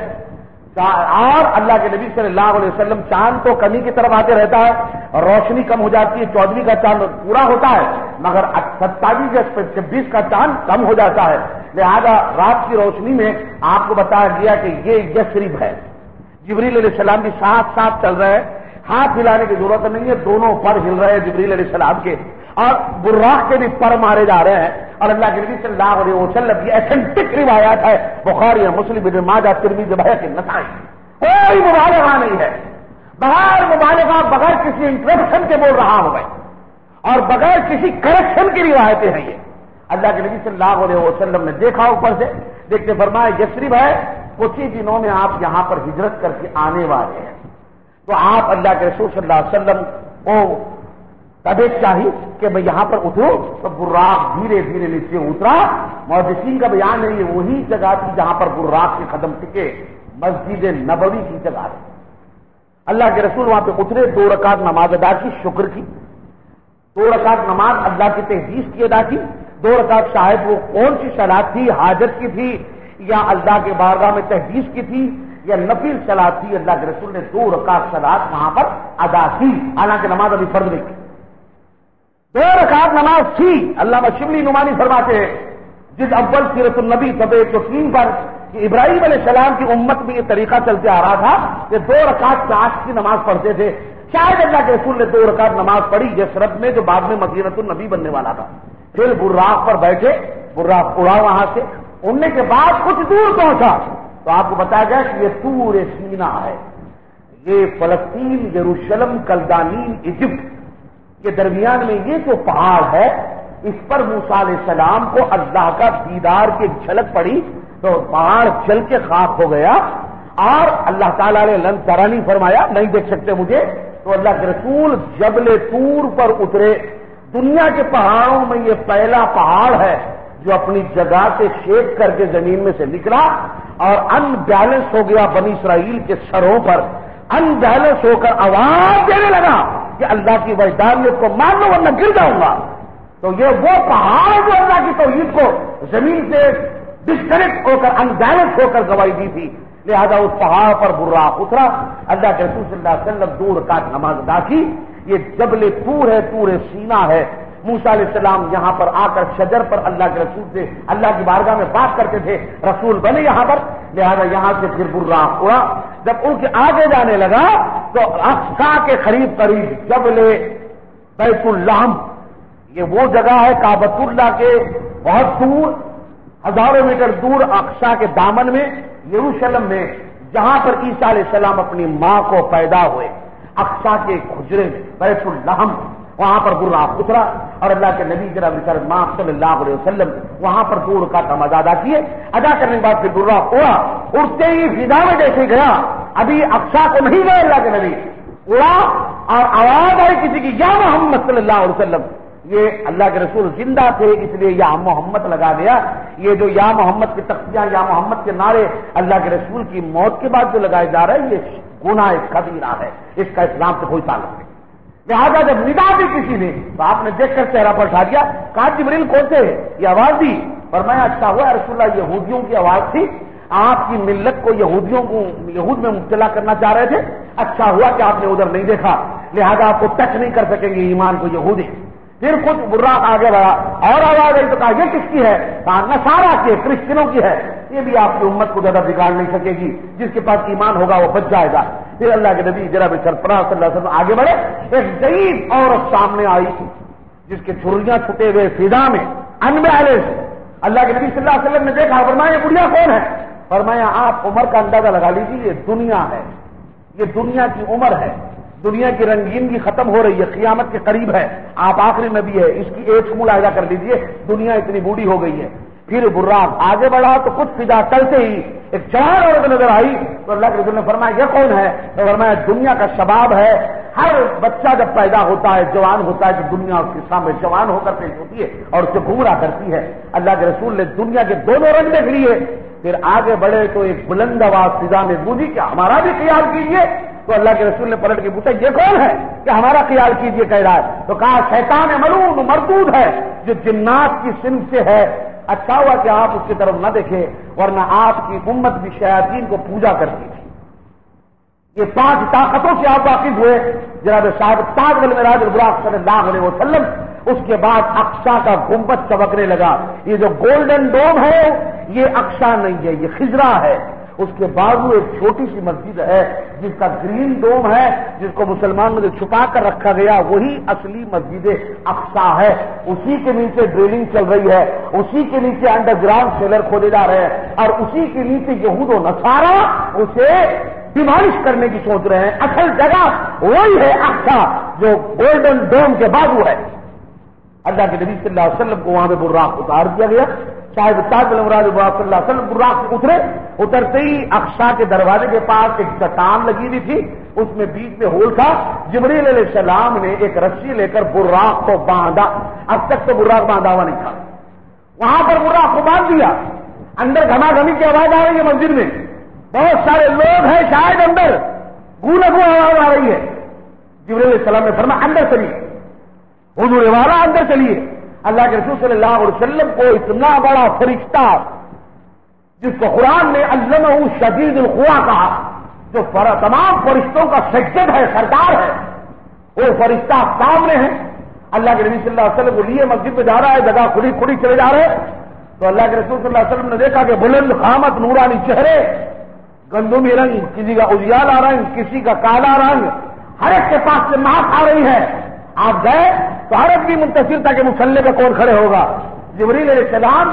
اور اللہ کے نبی صلی اللہ علیہ وسلم چاند تو کمی کی طرف آتے رہتا ہے اور روشنی کم ہو جاتی ہے، چودہویں کا چاند پورا ہوتا ہے مگر ستائیس یا چھبیس کا چاند کم ہو جاتا ہے۔ لہذا رات کی روشنی میں آپ کو بتایا گیا کہ یہ یثرب ہے۔ جبریل علیہ السلام بھی ساتھ ساتھ چل رہے ہیں، ہاتھ ہلانے کی ضرورت نہیں ہے، دونوں پر ہل رہے ہیں جبریل علیہ السلام کے، اور براق کے بھی پر مارے جا رہے ہیں۔ اور اللہ کے نبی صلی اللہ علیہ وسلم کی ایتھنٹک روایات ہے، بخاری اور مسلم، ابن ماجہ، ترمذی، بہقی، نسائی، کوئی مبالغہ نہیں ہے، بغیر مبالغہ، بغیر کسی انٹرپشن کے بول رہا ہوں میں، اور بغیر کسی کریکشن کی روایتیں ہیں یہ۔ اللہ کے نبی صلی اللہ علیہ وسلم نے دیکھا اوپر سے، دیکھتے فرمایا یثرب ہے، کچھ ہی دنوں میں آپ یہاں پر ہجرت کر کے آنے والے ہیں۔ تو آپ اللہ کے رسول صلی اللہ علیہ وسلم کو طبیعت چاہیے کہ میں یہاں پر اتروں، تو براق دھیرے دھیرے نیچے اترا۔ محدثین کا بیان ہے یہ وہی جگہ تھی جہاں پر براق کے قدم ٹکے، مسجد نبوی کی جگہ ہے۔ اللہ کے رسول وہاں پہ اترے، دو رکعت نماز ادا کی، شکر کی، دو رکعت نماز اللہ کی تحدیث کی ادا کی، دو رکعت شاید وہ کون سی صلاۃ تھی، حاجت کی تھی یا اللہ کے بارگاہ میں تحدیث کی تھی یا نفل صلاۃ تھی، اللہ کے رسول نے دو رکعت صلاۃ وہاں پر ادا کی، حالانکہ نماز ابھی فرض نہیں کی، دو رکعت نماز تھی۔ علامہ شبلی نعمانی فرماتے ہیں جس اول سیرت النبی صفحہ ایک سو تین پر کہ ابراہیم علیہ السلام کی امت میں یہ طریقہ چلتے آ رہا تھا کہ دو رکعت چاش کی نماز پڑھتے تھے۔ شاید اللہ کے رسول نے دو رکعت نماز پڑھی یثرب میں جو بعد میں مدینہ النبی بننے والا تھا، پھر براق پر بیٹھے، براق اڑا وہاں سے، اڑنے کے بعد کچھ دور پہنچا تو آپ کو بتایا گیا کہ یہ طور سینا ہے، یہ فلسطین، یروشلم، کلدانین، ایجپٹ کے درمیان میں یہ جو پہاڑ ہے، اس پر موسیٰ علیہ السلام کو اللہ کا دیدار کی جھلک پڑی تو پہاڑ جل کے خاک ہو گیا، اور اللہ تعالیٰ نے لن ترانی فرمایا، نہیں دیکھ سکتے مجھے، تو اللہ کے رسول جبل طور پر اترے۔ دنیا کے پہاڑوں میں یہ پہلا پہاڑ ہے جو اپنی جگہ سے شیک کر کے زمین میں سے نکلا اور ان بیلنس ہو گیا بنی اسرائیل کے سروں پر، ان بیلنس ہو کر آواز دینے لگا کہ اللہ کی وحدانیت کو مان لو ورنہ گر جاؤں گا. تو یہ وہ پہاڑ جو اللہ کی توحید کو زمین سے ڈسکنیکٹ ہو کر ان بیلنس ہو کر گواہی دی تھی، لہذا اس پہاڑ پر براق اترا. اللہ کے رسول صلی اللہ علیہ وسلم دو رکعت نماز ادا کی. یہ جبل طور ہے، طور سینا ہے. موسیٰ علیہ السلام یہاں پر آ کر شجر پر اللہ کے رسول سے اللہ کی بارگاہ میں بات کرتے تھے، رسول بنے یہاں پر، لہذا یہاں سے پھر براق اڑا. جب ان کے آگے جانے لگا تو اقصی کے قریب قریب جبل بیت اللحم، یہ وہ جگہ ہے کعبۃ اللہ کے بہت دور، ہزاروں میٹر دور اقصی کے دامن میں یروشلم میں، جہاں پر عیسیٰ علیہ السلام اپنی ماں کو پیدا ہوئے، اقصی کے حجرے میں بیت اللحم، وہاں پر براق اترا اور اللہ کے نبی جناب ماں صلی اللہ علیہ وسلم وہاں پر دو رکعت نماز ادا کیے. ادا کرنے کے بعد پھر براق اڑا، اڑتے ہی فضا میں جیسے گیا، ابھی اقصی کو نہیں گئے اللہ کے نبی، اڑا اور آواز آئی کسی کی، یا محمد صلی اللہ علیہ وسلم. یہ اللہ کے رسول زندہ تھے اس لیے یا محمد لگا دیا. یہ جو یا محمد کی تختیاں، یا محمد کے نعرے اللہ کے رسول کی موت کے بعد جو لگائے جا رہے ہیں، یہ گناہ کبیرہ ہے، اس کا اسلام سے کوئی تعلق نہیں. لہٰذا جب ندا دی کسی نے تو آپ نے دیکھ کر چہرہ پر اٹھا دیا، کہا جبریل کون سے یہ آواز دی؟ فرمایا اچھا ہوا رسول اللہ یہودیوں کی آواز تھی، آپ کی ملت کو یہودیوں کو یہود میں مبتلا کرنا چاہ رہے تھے، اچھا ہوا کہ آپ نے ادھر نہیں دیکھا، لہذا آپ کو ٹچ نہیں کر سکیں گے ایمان کو یہودی. پھر کچھ براق آگے بڑھا اور آواز آئی تو کہا یہ کس کی ہے؟ کہا نصارا کی ہے، کرسچنوں کی ہے. یہ بھی آپ کی امت کو زیادہ بگاڑ نہیں سکے گی، جس کے پاس ایمان ہوگا وہ بچ جائے گا. پھر اللہ کے نبی جناب سرفراز صلی اللہ علیہ وسلم آگے بڑھے، ایک ضعیف عورت سامنے آئی جس کے چھریاں چھٹے ہوئے فضا میں انبیلنس. اللہ کے نبی صلی اللہ علیہ وسلم نے دیکھا، فرمایا یہ بڑھیا کون ہے؟ فرمایا آپ عمر کا اندازہ لگا لیجیے، یہ دنیا ہے، یہ دنیا کی عمر ہے، دنیا کی رنگینگی ختم ہو رہی ہے، قیامت کے قریب ہے، آپ آخری نبی ہے، اس کی ایج کو ملاحظہ کر لیجیے، دنیا اتنی بوڑھی ہو گئی ہے. پھر براق آگے بڑھا تو کچھ فضا چلتے ہی ایک جوان عورت نظر آئی تو اللہ کے رسول نے فرمایا یہ کون ہے؟ تو فرمایا دنیا کا شباب ہے. ہر بچہ جب پیدا ہوتا ہے، جوان ہوتا ہے، تو دنیا اس کے سامنے جوان ہو کر پیش ہوتی ہے اور اسے گمراہ کرتی ہے. اللہ کے رسول نے دنیا کے دونوں رنگ دیکھ لیے. پھر آگے بڑھے تو ایک بلند آواز فضا میں گونجی کہ ہمارا بھی خیال کیجیے. تو اللہ کے رسول نے پلٹ کے پوچھا یہ کون ہے کہ ہمارا خیال کیجیے کہہ رہا ہے؟ تو کہا شیطان ملعون مردود ہے جو جنات کی صنف سے ہے. اچھا ہوا کہ آپ اس کی طرف نہ دیکھیں، ورنہ آپ کی امت بھی شیاطین کو پوجا کرتی تھی. یہ پانچ طاقتوں سے آپ واقف ہوئے جناب صاحب تاج المعراج البراق صلی اللہ علیہ وسلم. اس کے بعد اقصی کا گنبد چمکنے لگا. یہ جو گولڈن ڈوم ہے یہ اقصی نہیں ہے، یہ خضرا ہے. اس کے بازو ایک چھوٹی سی مسجد ہے جس کا گرین ڈوم ہے، جس کو مسلمانوں نے چھپا کر رکھا گیا، وہی اصلی مسجد اقصی ہے. اسی کے نیچے ڈرلنگ چل رہی ہے، اسی کے نیچے انڈر گراؤنڈ سیلر کھودے جا رہے ہیں، اور اسی کے نیچے یہود و نصارا اسے ڈیمالش کرنے کی سوچ رہے ہیں. اصل جگہ وہی ہے اقصی جو گولڈن ڈوم کے بازو ہے. اللہ کے نبی صلی اللہ علیہ وسلم کو وہاں پہ براق اتار دیا گیا. صاحب تاج المعراج البراق صلی اللہ علیہ وسلم براق سے اترے. اترتے ہی اقصی کے دروازے کے پاس ایک چٹان لگی ہوئی تھی، اس میں بیچ میں ہول تھا. جبریل علیہ السلام نے ایک رسی لے کر براق کو باندھا. اب تک تو براق باندھا ہوا نہیں تھا، وہاں پر براق کو باندھ دیا. اندر گھما گھمی کی آواز آ رہی ہے مسجد میں، بہت سارے لوگ ہیں شاید اندر، گونج گو آواز آ رہی ہے. جبریل علیہ السلام نے فرمایا اندر چلیے، حضور والا اندر چلیے. اللہ کے رسول صلی اللہ علیہ وسلم کو اتنا بڑا فرشتہ جس کو قرآن نے علمہ شدید القویٰ کہا، جو تمام فرشتوں کا سید ہے، سردار ہے، وہ فرشتہ سامنے ہے. اللہ کے نبی صلی اللہ علیہ وسلم کو لیے مسجد میں جا رہا ہے، جگہ کھلی کھلی چلے جا رہے ہیں. تو اللہ کے رسول صلی اللہ علیہ وسلم نے دیکھا کہ بلند قامت، نورانی چہرے، گندمی رنگ، کسی کا اجیالا رنگ، کسی کا کالا رنگ، ہر ایک کے پاس سے مہک آ رہی ہے. آپ گئے تو ہر ایک بھی منتظر تھا کہ مسلح پہ کون کھڑے ہوگا. جبریل علیہ السلام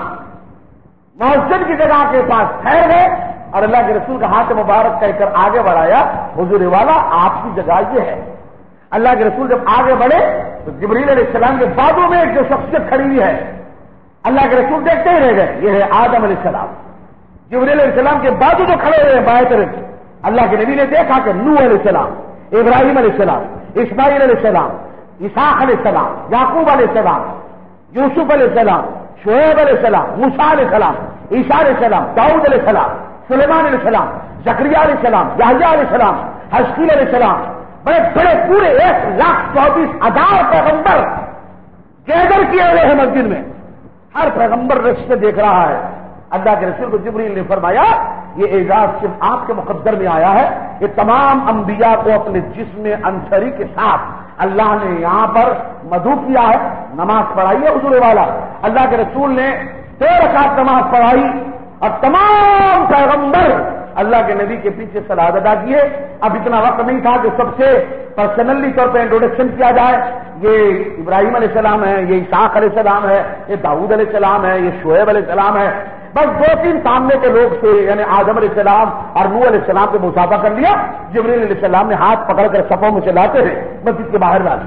مسجد کی جگہ کے پاس ٹھہر گئے اور اللہ کے رسول کا ہاتھ مبارک کہہ کر آگے بڑھایا. حضور والا آپ کی جگہ یہ ہے. اللہ کے رسول جب آگے بڑھے تو جبریل علیہ السلام کے بازو میں ایک جو شخصیت کھڑی ہوئی ہے، اللہ کے رسول دیکھتے ہی رہ گئے، یہ ہے آدم علیہ السلام. جبریل علیہ السلام کے بازو جو کھڑے ہوئے ہیں بائیں طرف، اللہ کے نبی نے دیکھا کہ نوح علیہ السلام، ابراہیم علیہ السلام، اسماعیل علیہ السلام، اسحاق علیہ السلام، یعقوب علیہ السلام، یوسف علیہ السلام، شعیب علیہ السلام، موسیٰ علیہ السلام، عیسیٰ علیہ السلام، داؤد علیہ السلام، سلیمان علیہ السلام، زکریا علیہ السلام، یحییٰ علیہ السلام، حزقیل علیہ السلام، بڑے بڑے پورے ایک لاکھ چوبیس ہزار پیغمبر گیدر کیے ہوئے ہیں مسجد میں. ہر پیغمبر رشتے دیکھ رہا ہے. اللہ کے رسول کو جبریل نے فرمایا یہ اعزاز صرف آپ کے مقدر میں آیا ہے. یہ تمام انبیاء کو اپنے جسم انصری کے ساتھ اللہ نے یہاں پر مدعو کیا ہے. نماز پڑھائی ہے حضور والا. اللہ کے رسول نے تیرہ رکعت نماز پڑھائی اور تمام پیغمبر اللہ کے نبی کے پیچھے صلوات ادا کیے. اب اتنا وقت نہیں تھا کہ سب سے پرسنلی طور پہ انٹروڈکشن کیا جائے. یہ ابراہیم علیہ السلام ہے, یہ اسحاق علیہ السلام ہے, یہ داؤد علیہ السلام ہے, یہ شعیب علیہ السلام ہے. بس دو تین سامنے کے لوگ تھے, یعنی آدم علیہ السلام اور نوح علیہ السلام پہ مصافحہ کر لیا. جبریل علیہ السلام نے ہاتھ پکڑ کر صفوں میں چلاتے ہیں مسجد کے باہر ڈالے.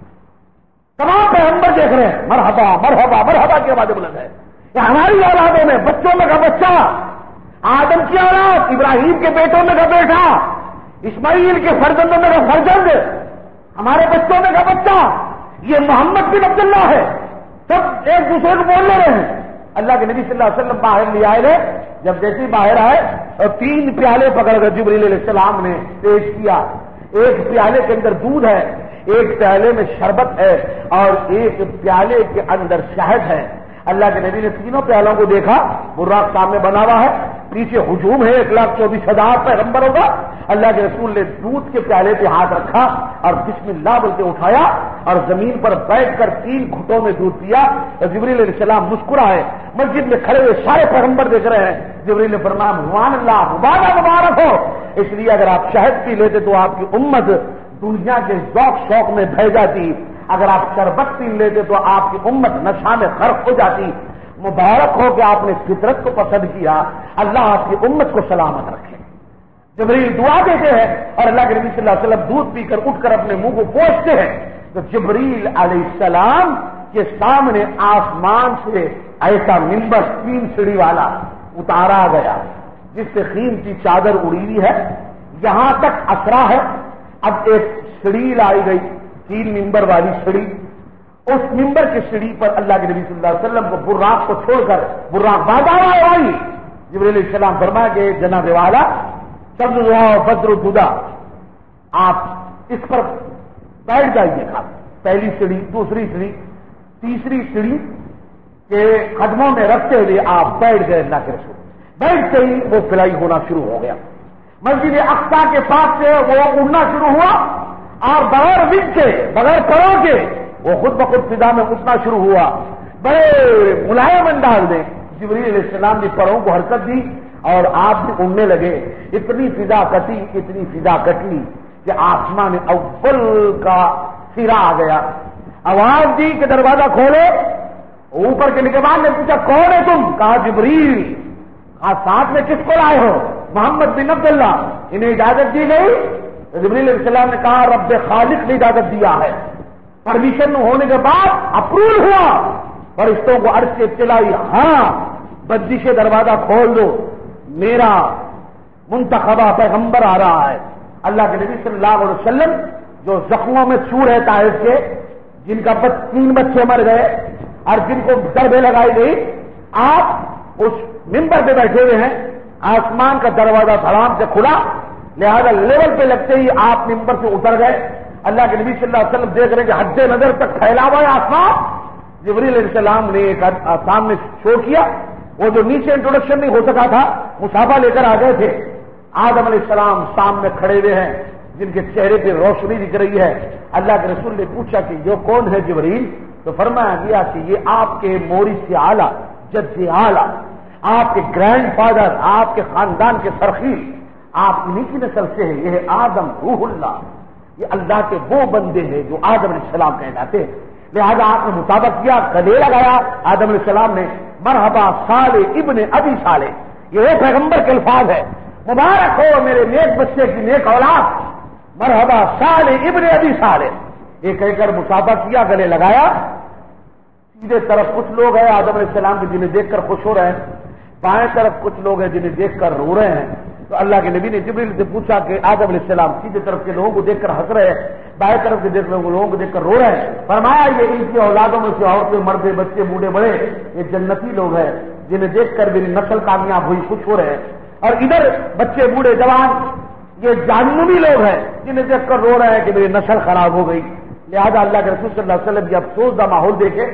تمام پیغمبر دیکھ رہے ہیں مرحبا مرحبا مرحبا کی آواز بلند ہے. یہ ہماری اولادوں میں بچوں میں کا بچہ, آدم کی اولاد, ابراہیم کے بیٹوں میں کا بیٹا, اسماعیل کے فرزندوں میں کا فرزند, ہمارے بچوں میں کا بچہ, یہ محمد بن عبداللہ ہے. سب ایک دوسرے کو بول رہے ہیں. اللہ کے نبی صلی اللہ علیہ وسلم باہر لے آئے تھے. جب جیسے باہر آئے اور تین پیالے پکڑ کر جبریل علیہ السلام نے پیش کیا. ایک پیالے کے اندر دودھ ہے, ایک پیالے میں شربت ہے اور ایک پیالے کے اندر شہد ہے. اللہ کے نبی نے تینوں پیالوں کو دیکھا. براق سامنے بنا ہوا ہے, پیچھے ہجوم ہے ایک لاکھ چوبیس ہزار پیغمبروں کا. اللہ کے رسول نے دودھ کے پیالے پہ ہاتھ رکھا اور بسم اللہ بول کے اٹھایا اور زمین پر بیٹھ کر تین گھٹوں میں دودھ پیا. جبریل علیہ السلام مسکرائے. مسجد میں کھڑے ہوئے سارے پیغمبر دیکھ رہے ہیں. جبریل نے فرمایا سبحان اللہ, مبارک مبارک ہو. اس لیے اگر آپ شہد پی لیتے تو آپ کی امت دنیا کے ذوق شوق میں بہ جاتی, اگر آپ شربت پی لیتے تو آپ کی امت نشہ میں غرق ہو جاتی. مبارک ہو کہ آپ نے فطرت کو پسند کیا. اللہ آپ کی امت کو سلامت رکھے. جبریل دعا دیتے ہیں اور اللہ کے نبی صلی اللہ علیہ وسلم دودھ پی کر اٹھ کر اپنے منہ کو پوچھتے ہیں. تو جبریل علیہ السلام کے سامنے آسمان سے ایسا منبر تین سیڑھی والا اتارا گیا جس سے خیم کی چادر اڑی ہوئی ہے, یہاں تک اسرا ہے. اب ایک سیڑھی لائی گئی, تین ممبر والی سیڑھی. اس ممبر کی سیڑھی پر اللہ کے نبی صلی اللہ علیہ وسلم کو براق کو چھوڑ کر براق بادہ آئی. جبریل علیہ السلام فرمایا کہ جناب والا سب بدر الدا, آپ اس پر بیٹھ جائیے گا. پہلی سیڑھی, دوسری سیڑھی, تیسری سیڑھی کے قدموں میں رکھتے ہوئے آپ بیٹھ گئے. اللہ کے رسول بیٹھتے ہی وہ فلائی ہونا شروع ہو گیا. مسجد اقصی کے پاس سے وہ اڑنا شروع ہوا اور بغیر وگ کے, بغیر پروں کے وہ خود بخود فضا میں اٹھنا شروع ہوا. بڑے ملائم انداز میں جبریل علیہ السلام نے پروں کو حرکت دی اور آپ بھی اڑنے لگے. اتنی فضا کٹی, اتنی فضا کٹی کہ آسمان اول کا سرا آ گیا. آواز دی کہ دروازہ کھولو. اوپر کے نگہبان نے پوچھا کون ہے تم؟ کہا جبریل. کہا ساتھ میں کس کو لائے ہو؟ محمد بن عبداللہ. انہیں اجازت دی گئی؟ جبریل علیہ السلام نے کہا رب خالق نے اجازت دیا ہے. پرمیشن ہونے کے بعد اپروو ہوا. فرشتوں کو عرض سے اطلاعی, ہاں بدی سے دروازہ کھول دو, میرا منتخبہ پیغمبر آ رہا ہے. اللہ کے نبی صلی اللہ علیہ وسلم جو زخموں میں چور ہے طائف کے, جن کا بچ تین بچے مر گئے اور جن کو ضربیں لگائی گئی, آپ اس ممبر پہ بیٹھے ہوئے ہیں. آسمان کا دروازہ دھڑام سے کھلا, لہذا لیول پہ لگتے ہی آپ ممبر سے اتر گئے. اللہ کے نبی صلی اللہ علیہ وسلم دیکھ رہے ہیں کہ حد نظر تک پھیلا ہوا ہے آسمان. جبریل علیہ السلام نے ایک سامنے شو کیا. وہ جو نیچے انٹروڈکشن نہیں ہو سکا تھا, مصافحہ لے کر آ گئے تھے. آدم علیہ السلام سامنے کھڑے ہوئے ہیں جن کے چہرے پہ روشنی دکھ رہی ہے. اللہ کے رسول نے پوچھا کہ یہ کون ہے جبریل؟ تو فرمایا گیا کہ یہ آپ کے موری سے اعلیٰ, جد اعلیٰ, آپ کے گرینڈ فادر, آپ کے خاندان کے سرخی, آپ انہیں کی نسل سے ہے. یہ ہے آدم روح اللہ. یہ اللہ کے وہ بندے ہیں جو آدم علیہ السلام کہلاتے ہیں. لہذا آپ نے مطابق کیا, گلے لگایا آدم علیہ السلام نے. مرحبا صالح ابن ابی صالح, یہ وہ پیغمبر کے الفاظ ہے. مبارک ہو میرے نیک بچے کی نیک اولاد. مرحبا صالح ابن ابی صالح, یہ کہہ کر مصافحہ کیا, گلے لگایا. سیدھے طرف کچھ لوگ ہیں آدم علیہ السلام کے جنہیں دیکھ کر خوش ہو رہے ہیں, بائیں طرف کچھ لوگ ہیں جنہیں دیکھ کر رو رہے ہیں. تو تو اللہ کے نبی نے جبریل سے پوچھا کہ آدم علیہ السلام سیدھے طرف کے لوگوں کو دیکھ کر ہنس رہے ہیں، بائیں طرف سے دیکھ رہے لوگوں کو دیکھ کر رو رہے ہیں؟ فرمایا یہ ان کی اولادوں میں سے عورتیں، مرد، بچے، بوڑھے بڑے، یہ جنتی لوگ ہیں جنہیں دیکھ کر میری نسل کامیاب ہوئی، خوش ہو رہے ہیں، اور ادھر بچے، بوڑھے، جوان یہ جہنمی لوگ ہیں جنہیں دیکھ کر رو رہے ہیں کہ میری نسل خراب ہو گئی۔ لہذا اللہ کے رسول صلی اللہ علیہ وسلم یہ افسوس کا ماحول دیکھے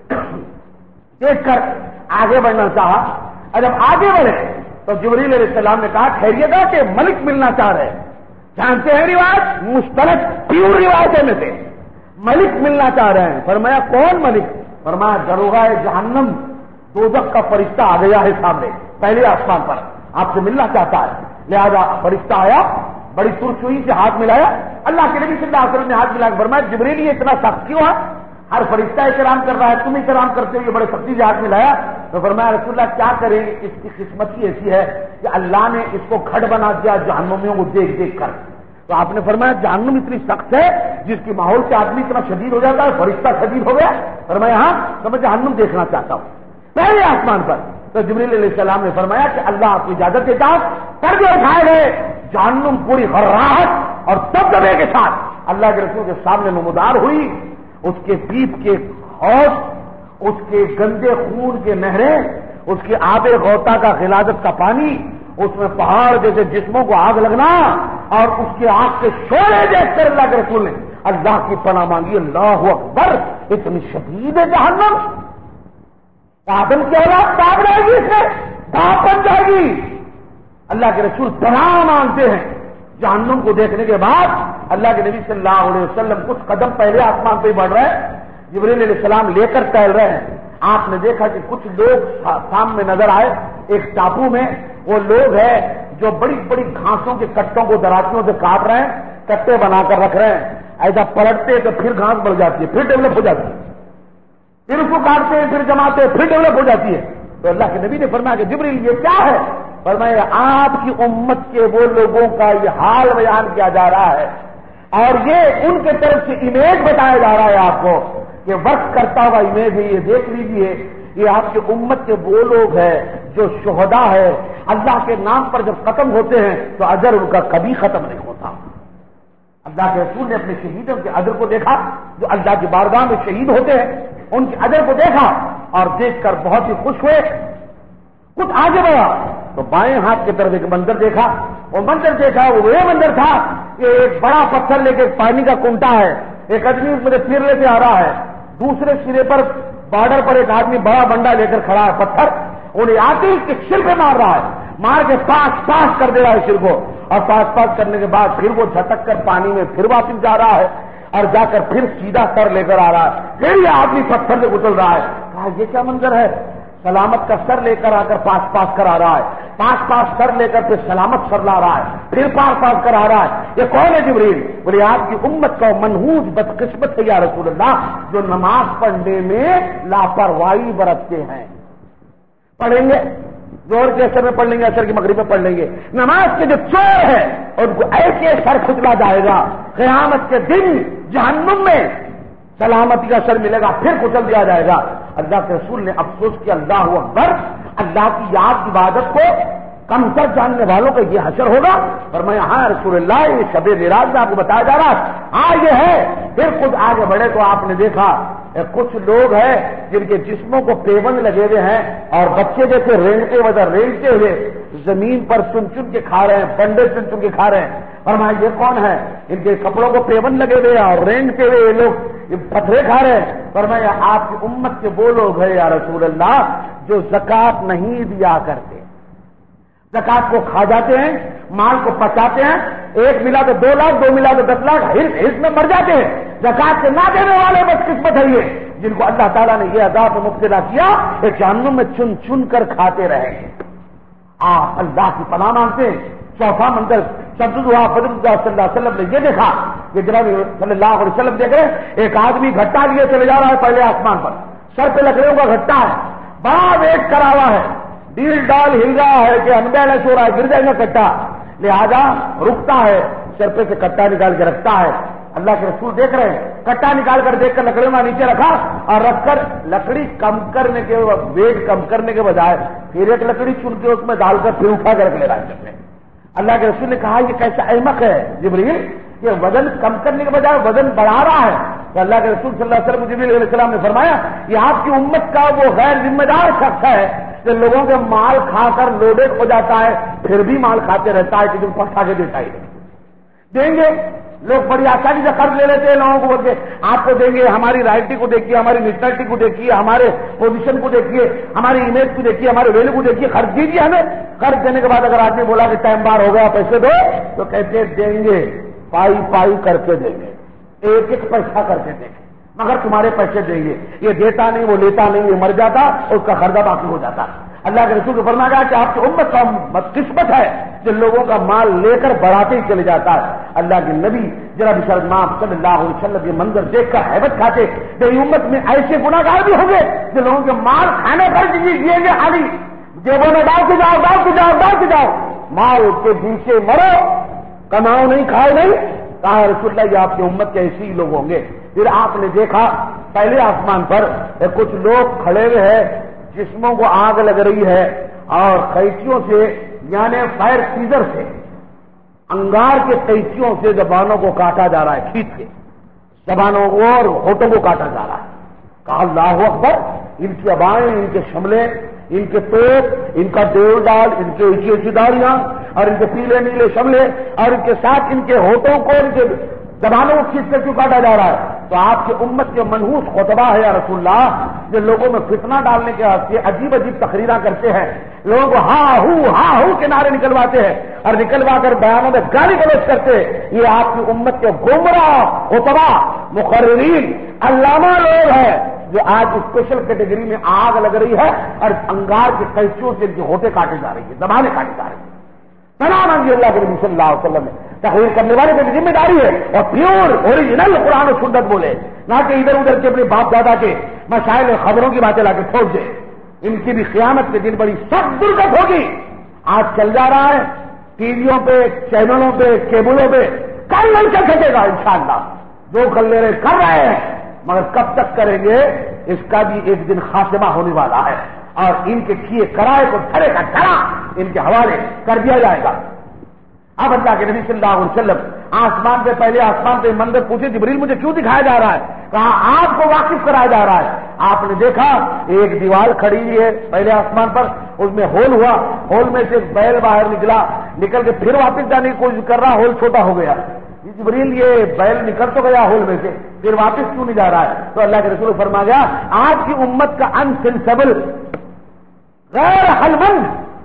دیکھ کر آگے بڑھنا چاہا، اور جب آگے بڑھے تو جبریل علیہ السلام نے کہا خیریت ہے کہ ملک ملنا چاہ رہے ہیں؟ جانتے ہیں رواج مستند پیور رواج میں سے ملک ملنا چاہ رہے ہیں۔ فرمایا کون ملک؟ فرمایا دروغہ جہنم دوزخ کا فرشتہ آ گیا ہے سامنے پہلے آسمان پر، آپ سے ملنا چاہتا ہے۔ لہذا فرشتہ آیا، بڑی سرخی سے ہاتھ ملایا، اللہ کے نبی صلی اللہ علیہ وسلم نے ہاتھ ملا کر فرمایا جبریل یہ اتنا سخت کیوں ہے؟ ہر فرشتہ احترام کر رہا ہے، تم احترام کرتے ہو، یہ بڑے سختی سے ہاتھ ملایا۔ تو فرمایا رسول اللہ کیا کریں، اس کی قسمت ہی ایسی ہے کہ اللہ نے اس کو گھڑ بنا دیا جہنمیوں کو دیکھ دیکھ کر۔ تو آپ نے فرمایا جہنم اتنی سخت ہے جس کی ماحول سے آدمی اتنا شدید ہو جاتا ہے، فرشتہ شدید ہو گیا؟ فرمایا ہاں، تو میں جہنم دیکھنا چاہتا ہوں پہلے آسمان پر۔ تو جبریل علیہ السلام نے فرمایا کہ اللہ آپ کی اجازت دیتا پردے اٹھائے گئے، جہنم پوری غراہٹ اور دبدبے کے ساتھ اللہ کے رسول کے سامنے نمودار ہوئی، اس کے پیپ کے حوض، اس کے گندے خون کے نہریں، اس کے آب غوطہ کا غلاظت کا پانی، اس میں پہاڑ جیسے جسموں کو آگ لگنا، اور اس کے آگ کے شعلے دیکھ کر اللہ کے رسول نے اللہ کی پناہ مانگی، اللہ اکبر، اتنی شدید ہے جہنم، آدم کی اولاد داغ رہے گی، اس میں داغ بن جائے گی۔ اللہ کے رسول پناہ مانگتے ہیں۔ جہنم کو دیکھنے کے بعد اللہ کے نبی صلی اللہ علیہ وسلم کچھ قدم پہلے آسمان پہ بڑھ رہے ہیں، جبریل علیہ السلام لے کر ٹہل رہے ہیں۔ آپ نے دیکھا کہ کچھ لوگ سامنے نظر آئے، ایک ٹاپو میں وہ لوگ ہیں جو بڑی بڑی گھاسوں کے کٹوں کو دراطیوں سے کاٹ رہے ہیں، کٹے بنا کر رکھ رہے ہیں، ایسا پلٹتے تو پھر گھاس بڑھ جاتی ہے، پھر ڈیولپ ہو جاتی ہے، پھر اس کو کاٹتے ہیں، پھر جماتے ہیں، پھر ڈیولپ ہو جاتی ہے۔ تو اللہ کے نبی نے فرمایا کہ جبریل یہ کیا ہے؟ فرمایا آپ کی امت کے وہ لوگوں کا یہ حال بیان کیا جا رہا ہے، اور یہ ان کے طرف سے امیج بتایا جا رہا ہے آپ کو کہ ورک کرتا ہوا امیج ہے، یہ دیکھ لیجیے، یہ آپ کی امت کے وہ لوگ ہیں جو شہداء ہے، اللہ کے نام پر جب ختم ہوتے ہیں تو اجر ان کا کبھی ختم نہیں ہوتا۔ اللہ کے رسول نے اپنے شہیدوں کے اجر کو دیکھا جو اللہ کی بارگاہ میں شہید ہوتے ہیں، ان کے اجر کو دیکھا اور دیکھ کر بہت ہی خوش ہوئے۔ کچھ آگے بڑھا تو بائیں ہاتھ کی طرف ایک منظر دیکھا، وہ منظر دیکھا وہ یہ منظر تھا کہ ایک بڑا پتھر لے کے پانی کا کنٹا ہے، ایک آدمی اس میں پھر لے کے آ رہا ہے، دوسرے سرے پر بارڈر پر ایک آدمی بڑا بنڈا لے کر کھڑا ہے، پتھر انہیں آتے ہی کے سر پہ مار رہا ہے، مار کے پاس پاس کر دے رہا ہے سر کو، اور پاس پاس کرنے کے بعد پھر وہ جھٹک کر پانی میں پھر واپس جا رہا ہے، اور جا کر پھر سیدھا سر لے کر آ رہا ہے، پھر یہ آدمی پتھر سے گزر رہا ہے۔ کہا یہ کیا منظر ہے؟ سلامت کا سر لے کر آ کر پاس پاس کر آ رہا ہے، پاس پاس سر لے کر پھر سلامت سر لا رہا ہے، پھر پاس پاس کر آ رہا ہے، یہ کون ہے جبریل؟ بولے آپ کی امت کا منحوس بدقسمت ہے یا رسول اللہ، جو نماز پڑھنے میں لاپرواہی برتتے ہیں۔ پڑھیں گے زور کے اثر میں پڑھ لیں گے، اثر کی مغرب میں پڑھ لیں گے، نماز کے جو چور ہے ان کو ایسے سر کھچلا جائے گا، قیامت کے دن جہنم میں سلامتی کا سر ملے گا، پھر کچل دیا جائے گا۔ اللہ کے رسول نے افسوس کیا، اللہ اکبر، اللہ کی یاد عبادت کو کم تر جاننے والوں کا یہ حشر ہوگا؟ فرمایا ہاں رسول اللہ، یہ شب معراج میں آپ کو بتایا جا رہا ہے، ہاں یہ ہے۔ پھر خود آگے بڑھے تو آپ نے دیکھا کچھ لوگ ہیں جن کے جسموں کو پیبند لگے ہوئے ہیں، اور بچے جیسے رینگتے وجہ رینگتے ہوئے زمین پر چن چن کے کھا رہے ہیں، بنڈے چن چن کے کھا رہے ہیں۔ فرمایا یہ کون ہے؟ ان کے کپڑوں کو پیبند لگے ہوئے ہیں اور رینگتے ہوئے یہ لوگ پتھرے کھا رہے ہیں۔ فرمایا آپ کی امت کے وہ لوگ ہیں یا رسول اللہ جو زکات نہیں دیا کرتے، زکات کو کھا جاتے ہیں، مال کو پچاتے ہیں، ایک ملا تو دو لاکھ، دو ملا تو دس لاکھ، حص میں مر جاتے ہیں۔ زکات سے نہ دینے والے بس قسمت ہے یہ، جن کو اللہ تعالیٰ نے یہ عذاب میں مبتلا کیا کہ جہنم میں چن چن کر کھاتے رہے۔ آپ اللہ کی پناہ مانگتے ہیں۔ چوتھا منظر شمس ہوا بدر صلی اللہ علیہ وسلم نے یہ دیکھا کہ جناب صلی اللہ علیہ وسلم دیکھ رہے ایک آدمی گھٹا لیے چلے جا رہا ہے پہلے آسمان پر، سر پہ لکڑیوں کا گھٹا ہے، بڑا ویٹ کرا ہوا ہے، ڈیل ڈال ہل رہا ہے کہ انبیلنس ہو رہا ہے، گر جائے گا کٹا، لہذا رکتا ہے، سر پہ سے کٹا نکال کے رکھتا ہے۔ اللہ کے رسول دیکھ رہے ہیں، کٹا نکال کر دیکھ کر لکڑیوں میں نیچے رکھا اور رکھ کر لکڑی کم کرنے کے ویٹ کم کرنے کے بجائے پھر ایک لکڑی چن کے اس میں ڈال کر پھر اٹھا کر رکھ لے رہا ہے۔ اللہ کے رسول نے کہا یہ کیسا احمق ہے جبریل، یہ وزن کم کرنے کے بجائے وزن بڑھا رہا ہے. تو اللہ کے رسول صلی اللہ علیہ وسلم جبریل علیہ السلام نے فرمایا یہ آپ کی امت کا وہ غیر ذمہ دار شخص ہے کہ لوگوں کے مال کھا کر لوڈیڈ ہو جاتا ہے، پھر بھی مال کھاتے رہتا ہے کہ تم پٹھا کے دیتا ہی دیں گے. لوگ بڑی آسانی سے قرض لے لیتے ہیں لوگوں کو بول کے آپ کو دیں گے، ہماری رائلٹی کو دیکھیے، ہماری نیشنلٹی کو دیکھیے، ہمارے پوزیشن کو دیکھیے، ہماری امیج کو دیکھیے، ہمارے ویلو کو دیکھیے، قرض دیجیے ہمیں. قرض دینے کے بعد اگر آدمی بولا کہ ٹائم بار ہو گیا پیسے دو، تو کہتے دیں گے، پائی پائی کر کے دیں گے، ایک ایک پیسہ کر کے دیں گے، مگر تمہارے پیسے دیں گے. یہ دیتا نہیں، وہ لیتا نہیں، یہ مر جاتا، اس کا قرضہ باقی ہو جاتا. اللہ کے رسول کو فرمایا گیا کہ آپ کی امت کا بدقسمت ہے جو لوگوں کا مال لے کر بڑھاتے ہی چلے جاتا ہے. اللہ کے نبی جناب شرماف صلی اللہ علیہ وسلم یہ منظر دیکھ کر حیبت کھاتے کہ امت میں ایسے گناہ گار بھی ہوں گے جو لوگوں کے مال کھانے پر دیے گے، خالی جیبوں میں ڈال کے جاؤ ڈال کے جاؤ ڈال کے جاؤ، مال کے پیچھے مرو، کماؤ نہیں کھاؤ نہیں. کہا رسول اللہ یہ آپ کی امت کے ایسے ہی لوگ ہوں گے. پھر آپ نے دیکھا پہلے آسمان پر کچھ لوگ کھڑے ہوئے ہیں، جسموں کو آگ لگ رہی ہے اور قینچیوں سے یعنی فائر سیزر سے، انگار کے قینچیوں سے زبانوں کو کاٹا جا رہا ہے، کھینچ کے زبانوں کو اور ہونٹوں کو کاٹا جا رہا ہے. کہا اللہ اکبر، ان کی ابائیں، ان کے شملے، ان کے توپ، ان کا دیو ڈال، ان کے اونچی اونچی داڑیاں اور ان کے پیلے نیلے شملے اور ان کے ساتھ ان کے ہونٹوں کو، ان کے زبانوں کو کھینچ کر کیوں کاٹا جا رہا ہے؟ تو آپ کی امت کے منحوس خطبہ ہے یا رسول اللہ جو لوگوں میں فتنہ ڈالنے کے واسطے عجیب عجیب تقریریں کرتے ہیں، لوگوں کو ہاں ہو ہاں ہو کے نعرے نکلواتے ہیں اور نکلوا کر بیانوں میں گالی گلوچ کرتے ہیں. یہ آپ کی امت کے گمراہ خطبہ، مقررین، علامہ لوگ ہیں جو آج اسپیشل کیٹیگری میں آگ لگ رہی ہے اور انگار کے قینچیوں سے ان کی ہونٹیں کاٹی جا رہی ہے، زبانیں کاٹی جا رہی ہیں. تمام انبیاء اللہ کے نبی صلی اللہ علیہ وسلم نے تقریر کرنے والے کی ذمہ داری ہے اور پیور اوریجنل قرآن و سنت بولے، نہ کہ ادھر ادھر کے اپنے باپ دادا کے مسائل خبروں کی باتیں لا کے ٹھوک دے. ان کی بھی قیامت کے دن بڑی سخت درگت ہوگی. آج چل جا رہا ہے ٹی ویوں پہ، چینلوں پہ، کیبلوں پہ، کل نہیں چل سکے گا انشاءاللہ. جو کر لے رہے کر رہے ہیں، مگر کب تک کریں گے اس کا بھی ایک دن خاتمہ ہونے والا ہے اور ان کے کیے کرائے کو دھرے کا دھرا ان کے حوالے کر دیا جائے گا. اب اللہ کے نبی صلی اللہ علیہ وسلم آسمان پہ پہلے آسمان پہ منظر پوچھے جبریل مجھے کیوں دکھایا جا رہا ہے؟ کہا آپ کو واقف کرایا جا رہا ہے. آپ نے دیکھا ایک دیوار کھڑی ہوئی ہے پہلے آسمان پر، اس میں ہول ہوا، ہول میں سے بیل باہر نکلا، نکل کے پھر واپس جانے کی کوشش کر رہا، ہول چھوٹا ہو گیا. جبریل یہ بیل نکل تو گیا ہول میں سے، پھر واپس کیوں نہیں جا رہا ہے؟ تو اللہ کے رسول فرما گیا آج کی امت کا انسینسبل، غیر حلمند،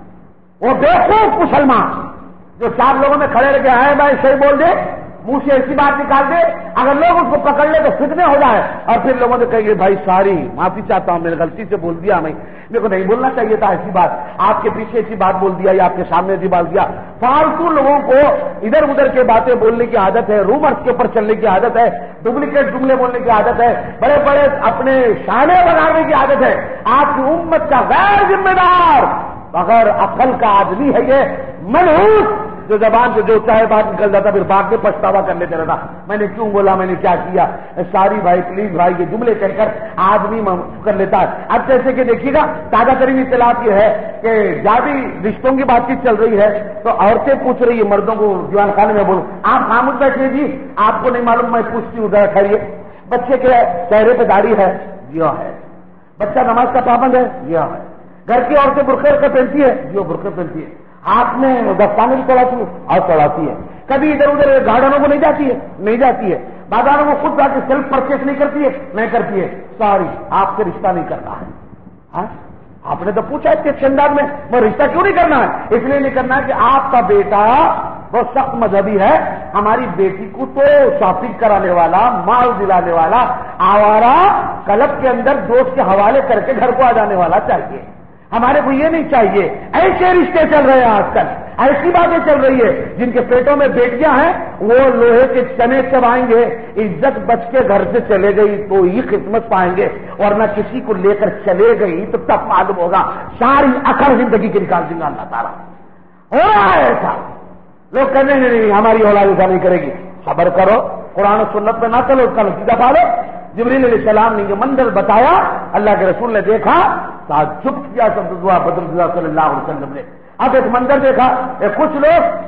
وہ بیوقوف مسلمان جو چار لوگوں میں کھڑے رہ کے آئے بھائی صحیح بول دے، منہ سے ایسی بات نکال دے، اگر لوگ اس کو پکڑ لے تو فتنے ہو جائے اور پھر لوگوں نے کہیں گے بھائی ساری معافی چاہتا ہوں، میں نے غلطی سے بول دیا، میں میرے کو نہیں بولنا چاہیے تھا ایسی بات، آپ کے پیچھے ایسی بات بول دیا یا آپ کے سامنے ایسی بات دیا. فالتو لوگوں کو ادھر ادھر کے باتیں بولنے کی عادت ہے، رومرز کے اوپر چلنے کی عادت ہے، ڈپلیکیٹ جملے بولنے کی عادت ہے، بڑے بڑے اپنے شانے بنانے کی عادت ہے. آپ کی امت کا غیر ذمہ دار بغیر عقل کا آدمی ہے یہ منحوس جو زبان سے جو چاہے بات نکل جاتا پھر بعد میں پچھتاوا کر لیتے رہتا میں نے کیوں بولا، میں نے کیا کیا. ساری بھائی پلیز بھائی یہ جملے کہہ کر آدمی کر لیتا ہے. اب جیسے کہ دیکھیے گا تازہ ترین اطلاعات یہ ہے کہ جادی رشتوں کی بات چیت چل رہی ہے تو عورتیں پوچھ رہی ہے مردوں کو دیوان خانے میں، بولو آپ خاموش بیٹھیے جی، آپ کو نہیں معلوم میں پوچھتی ہوں ذرا ٹھہریے. بچے کے چہرے پہ داڑھی ہے؟ جی ہاں ہے. بچہ نماز کا پابند ہے؟ جی ہاں ہے. گھر کی عورتیں برقعے کا پہنتی ہے؟ جی وہ برقعے پہنتی ہے. ہاتھ میں دستانے بھی چڑھاتی ہے اور چڑھاتی ہے. کبھی ادھر ادھر گارڈنوں کو نہیں جاتی ہے؟ نہیں جاتی ہے. بازاروں کو خود جا کے سیلف پرچیز نہیں کرتی ہے؟ نہیں کرتی ہے. سوری آپ سے رشتہ نہیں کرنا ہے. ہاں آپ نے تو پوچھا اس کے اچھے انداز میں وہ رشتہ کیوں نہیں کرنا ہے؟ اس لیے نہیں کرنا ہے کہ آپ کا بیٹا بہت سخت مذہبی ہے، ہماری بیٹی کو تو شاپنگ کرانے والا، مال دلانے والا، آوارہ کلب کے اندر دوست کے حوالے کر کے گھر کو آ جانے والا چاہیے. ہمارے کو یہ نہیں چاہیے. ایسے رشتے چل رہے ہیں آج کل، ایسی باتیں چل رہی ہے جن کے پیٹوں میں بیٹیاں ہیں وہ لوہے کے چنے چبائیں گے، عزت بچ کے گھر سے چلے گئی تو ہی خدمت پائیں گے، ورنہ کسی کو لے کر چلے گئی تو تب معلوم ہوگا ساری اکڑ زندگی کی نکال دیں گا اللہ تعالیٰ. ہو رہا ہے ایسا. لوگ کہنے نہیں ہماری اولاد ایسا نہیں کرے گی. صبر کرو، قرآن و سنت میں نہ چلو، اس کا نتیجہ پالو. جبریل علیہ السلام نے یہ منظر بتایا، اللہ کے رسول نے دیکھا، تعجب کیا سب دعا بدر صلی اللہ علیہ وسلم نے. اب ایک منظر دیکھا، کچھ لوگ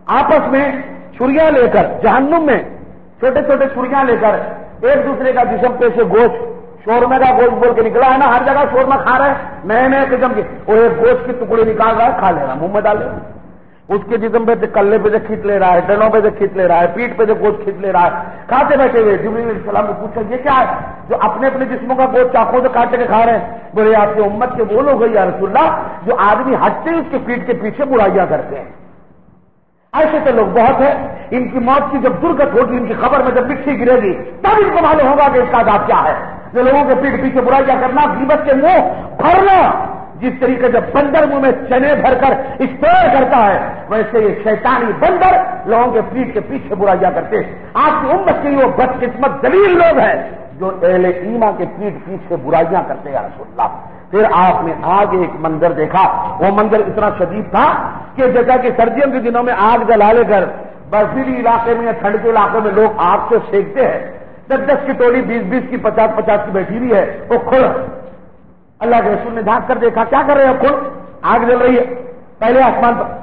آپس میں چھریاں لے کر جہنم میں چھوٹے چھوٹے چھریاں لے کر ایک دوسرے کا جسم پہ سے گوشت شورمے کا گوشت بول کے نکلا ہے نا، ہر جگہ شورما کھا رہے ہیں نئے نئے قسم کے، وہ ایک گوشت کی ٹکڑے نکال رہا ہے، کھا لے رہا، منہ میں ڈال لے رہا، اس کے جسم پہ سے کلے پہ سے کھینچ لے رہا ہے، ڈنوں پہ سے کھینچ لے رہا ہے، پیٹ پہ سے گوشت کھینچ لے رہا ہے، کھاتے بیٹھے ہوئے جبریل علیہ السلام نے پوچھا یہ کیا ہے جو اپنے اپنے جسموں کا گوشت چاقوں سے کاٹ کے کھا رہے ہیں؟ بولے آپ کی امت کے وہ لوگ ہیں یا رسول اللہ جو آدمی ہٹتے ہی اس کے پیٹ کے پیچھے برائیاں کرتے ہیں۔ ایسے تو لوگ بہت ہیں، ان کی موت کی جب درگت ہوگی، ان کی خبر میں جب مٹی گرے گی تب ان کو معلوم ہوگا کہ اس کا عذاب کیا ہے۔ جو لوگوں کے پیٹ پیچھے برائیاں کرنا، غیبت کے منہ بھرنا، جس طریقے سے بندر منہ میں چنے بھر کر اسٹور کرتا ہے ویسے یہ شیطانی بندر لوگوں کے پیٹ کے پیچھے برائیاں کرتے ہیں۔ آپ کی امت کے وہ بدقسمت ذلیل لوگ ہیں جو اہل ایمان کے پیٹ پیچھے برائیاں کرتے ہیں یا رسول اللہ۔ پھر آپ نے آگ ایک منظر دیکھا، وہ منظر اتنا شدید تھا کہ جیسا کہ سردیوں کے دنوں میں آگ جلا لے کر برفیلی علاقے میں یا ٹھنڈ کے علاقے میں لوگ آگ سے سینکتے ہیں، دس دس کی ٹولی بیس بیس کی پچاس پچاس کی بیٹھی ہوئی ہے، وہ کھڑ اللہ کے رسول نے جھانک کر دیکھا کیا کر رہے ہیں، کھڑ آگ جل رہی ہے، پہلے آسمان پر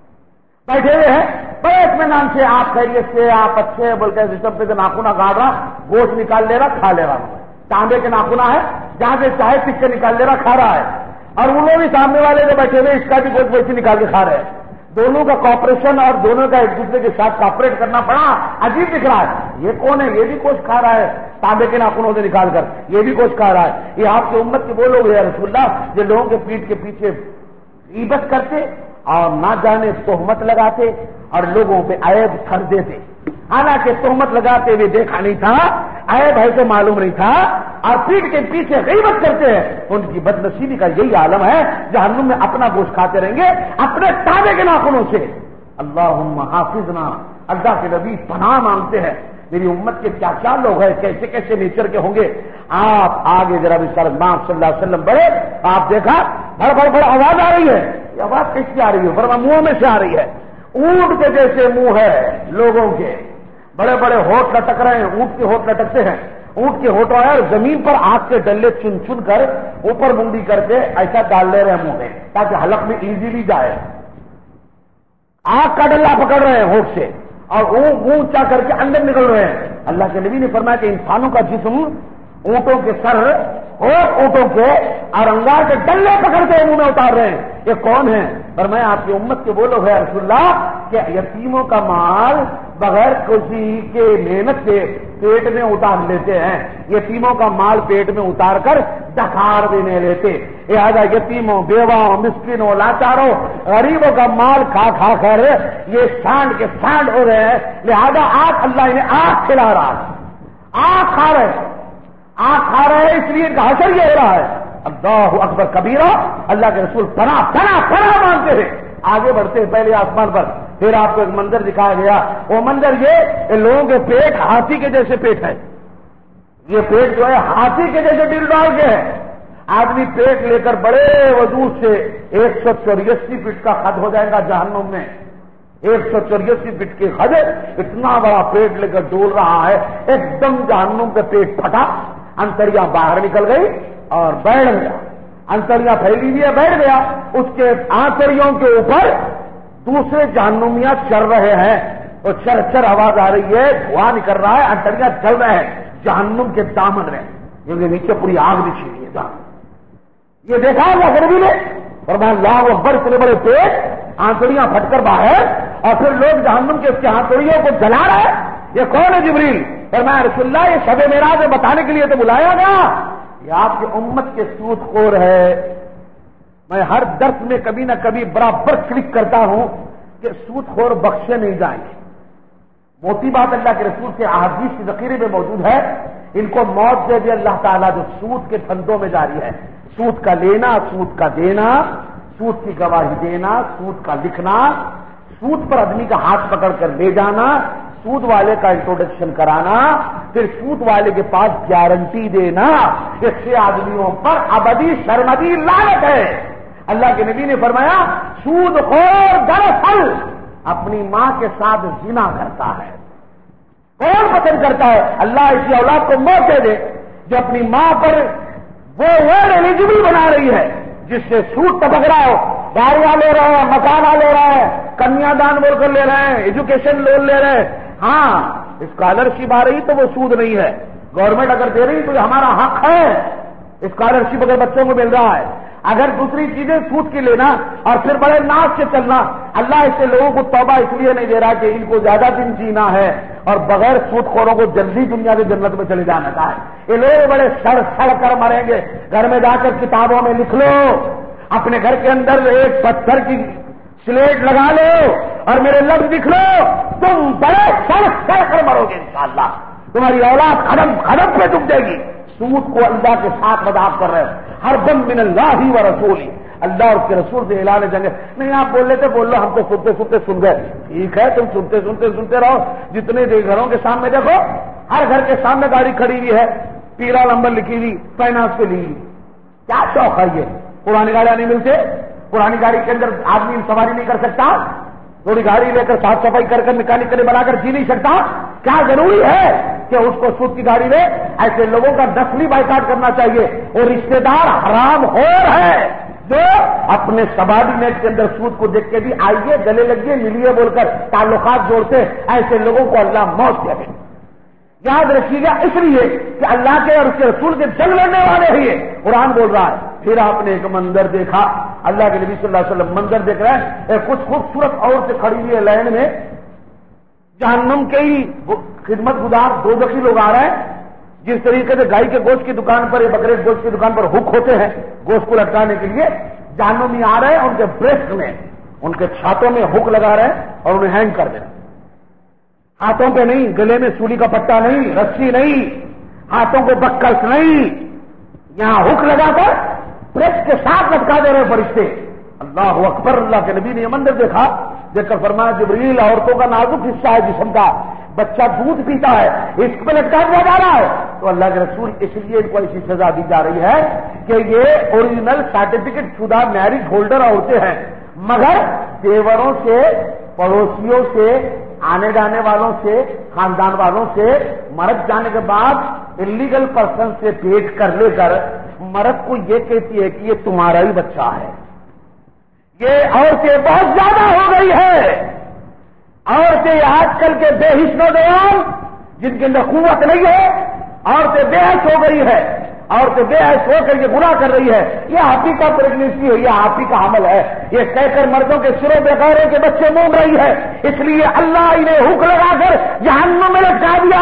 بیٹھے ہوئے ہیں، بڑے اطمینان سے آپ خیریت سے آپ اچھے بول کے سسٹم پہ سے ناخنا کاٹ رہا، گوشت نکال لے رہا، کھا لے رہا، تانبے کے ناخنا ہے جہاں سے چاہے پک کے نکال لے رہا، کھا رہا ہے، اور وہ لوگ بھی سامنے والے جو بیٹھے ہوئے اس کا بھی گوشت ویسے نکال کے کھا رہے ہیں۔ دونوں کا کوآپریشن اور دونوں کا ایک دوسرے کے ساتھ کوآپریٹ کرنا پڑا، عجیب دکھ رہا ہے۔ یہ کون ہے؟ یہ بھی گوشت کھا رہا ہے تانبے کے ناخنوں سے نکال کر، یہ بھی گوشت کھا رہا ہے۔ یہ آپ کی امت کے وہ لوگ ہیں رسول اللہ جو لوگوں کے پیٹ کے پیچھے غیبت کرتے اور نہ جانے تہمت لگاتے اور لوگوں پہ عیب ٹھر دیتے، حالانکہ تہمت لگاتے ہوئے دیکھا نہیں تھا، عیب ہے تو معلوم نہیں تھا، اور پیٹ کے پیچھے غیبت کرتے ہیں۔ ان کی بدنصیبی کا یہی عالم ہے، جہنم میں اپنا گوشت کھاتے رہیں گے اپنے تانبے کے ناخنوں سے۔ اللہم حافظنا، اللہ کے نبی پناہ مانگتے ہیں میری امت کے کیا کیا لوگ ہیں، کیسے کیسے نیچر کے ہوں گے۔ آپ آگے ذرا بھی صلی اللہ علیہ وسلم بڑھے، آپ دیکھا بڑھ بڑھ بڑھ آواز آ رہی ہے، یہ آواز کیسی آ رہی ہے؟ فرمایا منہ میں سے آ رہی ہے، اونٹ کے جیسے منہ ہے لوگوں کے، بڑے بڑے ہوٹ لٹک رہے ہیں، اونٹ کے ہوٹ لٹکتے ہیں، اونٹ کے ہوٹ آئے اور زمین پر آگ کے ڈلے چن چن کر اوپر منڈی کر کے ایسا ڈال لے رہے ہیں منہ میں تاکہ حلق میں ایزیلی جائے، آگ کا ڈلہ پکڑ رہے ہیں ہوٹ سے اور اونچا کر کے اندر نکل رہے ہیں۔ اللہ کے نبی نے فرمایا کہ انسانوں کا جسم اونٹوں کے سر ہوٹ اونٹوں کے اور انگار کے ڈلے پکڑ کے منہ میں اتار رہے ہیں، یہ کون ہیں؟ فرمایا آپ کی امت کے وہ لوگ ہیں رسول اللہ کہ یتیموں کا مال بغیر کسی کے محنت سے پیٹ میں اتار لیتے ہیں، یتیموں کا مال پیٹ میں اتار کر ڈکار دینے لیتے، لہذا یتیموں بیواؤں مسکینوں لاچاروں غریبوں کا مال کھا کھا کر یہ سانڈ کے سانڈ ہو رہے ہیں، لہذا آج اللہ انہیں آگ کھلا رہا ہے، آگ کھا رہے ہیں، آگ کھا رہے ہیں، اس لیے ان کا حشر یہ ہو رہا ہے۔ اللہ اکبر کبیرہ، اللہ کے رسول پناہ پناہ پناہ مانگتے ہیں، آگے بڑھتے ہیں پہلے آسمان پر، پھر آپ کو ایک منظر دکھایا گیا، وہ منظر یہ کہ لوگوں کے پیٹ ہاتھی کے جیسے پیٹ ہے، یہ پیٹ جو ہے ہاتھی کے جیسے دل ڈال کے ہے، آدمی پیٹ لے کر بڑے وجود سے ایک سو چوراسی فٹ کا خد ہو جائے گا جہنم میں، ایک سو چوراسی فٹ کی خد، اتنا بڑا پیٹ لے کر ڈول رہا ہے، ایک دم جہنم کا پیٹ پھٹا، انتڑیاں باہر نکل گئی اور بیٹھ گیا، انتڑیاں پھیلی ہوئی ہے، بیٹھ گیا، اس کے آنتڑیوں کے اوپر دوسرے جہنمیاں چل رہے ہیں، اور چر چر آواز آ رہی ہے، دھواں نکل رہا ہے، انتڑیاں چل رہے ہیں جہنم کے دامن میں، کیونکہ نیچے پوری آگ بچھی ہوئی ہے جہنم۔ یہ دیکھا اللہ کے نبی نے، فرمایا اللہ اکبر، اتنے بڑے پیٹ، آنتڑیاں پھٹ کر باہر، اور پھر لوگ جہنم کے اس کے آنتڑیوں کو جلا رہے، یہ کون ہے؟ جبریل۔ فرمایا رسول اللہ یہ شب معراج میں بتانے کے لیے تو بلایا گیا، یہ آپ کی امت کے سود خور ہے۔ میں ہر درس میں کبھی نہ کبھی برابر کلک کرتا ہوں کہ سود خور بخشے نہیں جائیں گے، موٹی بات اللہ کے رسول کے احادیث کے ذخیرے میں موجود ہے، ان کو موت دے دے اللہ تعالیٰ جو سود کے دھندوں میں جاری ہے، سود کا لینا، سود کا دینا، سود کی گواہی دینا، سود کا لکھنا، سود پر آدمی کا ہاتھ پکڑ کر لے جانا، سود والے کا انٹروڈکشن کرانا، پھر سود والے کے پاس گارنٹی دینا، اس سے آدمیوں پر ابدی سرمدی لعنت ہے۔ اللہ کے نبی نے فرمایا سود خور دراصل اپنی ماں کے ساتھ زنا کرتا ہے۔ کون پسند کرتا ہے؟ اللہ اسی اولاد کو موت دے دے جو اپنی ماں پر وہ ورڈ ایلیجبل بنا رہی ہے جس سے سود ٹپک رہا ہو، گاڑیاں لے رہے ہیں، مکانہ لے رہے ہیں، کنیا دان بول کر لے رہے ہیں، ایجوکیشن لون لے رہے ہیں. ہاں اسکالرشپ آ رہی تو وہ سود نہیں ہے. گورنمنٹ اگر دے رہی تو یہ ہمارا حق ہے. اسکالرشپ اگر بچوں کو مل رہا ہے. اگر دوسری چیزیں سود کی لینا اور پھر بڑے ناز سے چلنا، اللہ اس سے لوگوں کو توبہ اس لیے نہیں دے رہا کہ ان کو زیادہ دن جینا ہے اور بغیر سود خوروں کو جلدی دنیا کے جنت میں چلے جانا کا ہے. یہ لوگ بڑے سڑ سڑ کر مریں گے. گھر میں جا کر کتابوں میں لکھ لو، اپنے گھر کے اندر ایک پتھر کی سلیٹ لگا لو اور میرے لفظ لکھ لو، تم بڑے سڑ سڑ کر مرو گے انشاءاللہ. تمہاری اولاد قدم قدم پہ ڈوب جائے گی. سود کو اللہ کے ساتھ مذاق کر رہے ہیں. ہر دم من اللہ و رسول، اللہ اور اس کے رسول سے اعلان جنگ. نہیں آپ بول لیتے بول لو، ہم تو سنتے سنتے سن گئے. ٹھیک ہے تم سنتے سنتے سنتے رہو. جتنے گھروں کے سامنے دیکھو، ہر گھر کے سامنے گاڑی کھڑی ہوئی ہے، پیلا نمبر لکھی ہوئی، فائنانس پہ لی ہوئی. کیا شوق ہے یہ؟ پرانی گاڑیاں نہیں ملتے؟ پرانی گاڑی کے اندر آدمی سواری نہیں کر سکتا؟ تھوڑی گاڑی لے کر صاف صفائی کر کر میکینک کرے بنا کر جی نہیں سکتا؟ کیا ضروری ہے کہ اس کو سود کی گاڑی لے؟ ایسے لوگوں کا نسلی بائیکاٹ کرنا چاہیے. اور رشتے دار حرام خور ہے جو اپنے سبارڈینیٹ کے اندر سود کو دیکھ کے بھی آئیے گلے لگیے ملیے بول کر تعلقات جوڑتے. ایسے لوگوں کو اللہ موت دے دے. یاد رکھیے گا اس لیے کہ اللہ کے اور اس کے رسول کے جنگ لڑنے والے ہی یہ قرآن بول رہا ہے. پھر آپ نے ایک منظر دیکھا، اللہ کے نبی صلی اللہ علیہ وسلم منظر دیکھ رہے ہیں. کچھ خوبصورت عورتیں کھڑی ہوئی ہے لائن میں، جہنم کے ہی خدمت گزار دوزخی لوگ آ رہے ہیں. جس طریقے سے گائے کے گوشت کی دکان پر یا بکرے کے گوشت کی دکان پر ہک ہوتے ہیں گوشت کو لٹکانے کے لیے، جہنمی آ رہے ہیں. ان کے بریسٹ میں، ان کے چھاتوں میں ہک لگا رہے ہیں اور انہیں ہینگ کر دیں. ہاتھوں پہ نہیں، گلے میں سولی کا پٹا نہیں، رسی نہیں، ہاتھوں کو بکلس نہیں، یہاں ہک لگا کر پریس کے ساتھ لٹکا دے رہے فرشتے. اللہ اکبر. اللہ کے نبی نے یہ منظر دیکھا، دیکھ کر فرمایا جبریل عورتوں کا نازک حصہ ہے جسم کا، بچہ دودھ پیتا ہے، اس پہ لٹکا دیا جا رہا ہے. تو اللہ کے رسول اس لیے ان کو ایسی سزا دی جا رہی ہے کہ یہ اوریجنل سرٹیفکیٹ شدہ میرج ہولڈر عورتیں ہیں، مگر دیوروں سے، پڑوسیوں سے، آنے جانے والوں سے، خاندان والوں سے مرد جانے کے بعد انلیگل پرسن سے پیٹ کر لے کر مرد کو یہ کہتی ہے کہ یہ تمہارا ہی بچہ ہے. یہ عورتیں بہت زیادہ ہو گئی ہے. عورتیں آج کل کے بے حس نوجوان جن کے اندر قوت نہیں ہے، عورتیں بے حس ہو گئی ہے. عورتیں بے حس ہو کر یہ گناہ کر رہی ہے. یہ آپ ہی کا پریگنینسی ہے، یہ آپ ہی کا حمل ہے، یہ کہہ کر مردوں کے سروں پہ غیروں کے بچے مونگ رہی ہے. اس لیے اللہ انہیں حک لگا کر جہنم میں لٹکا دیا.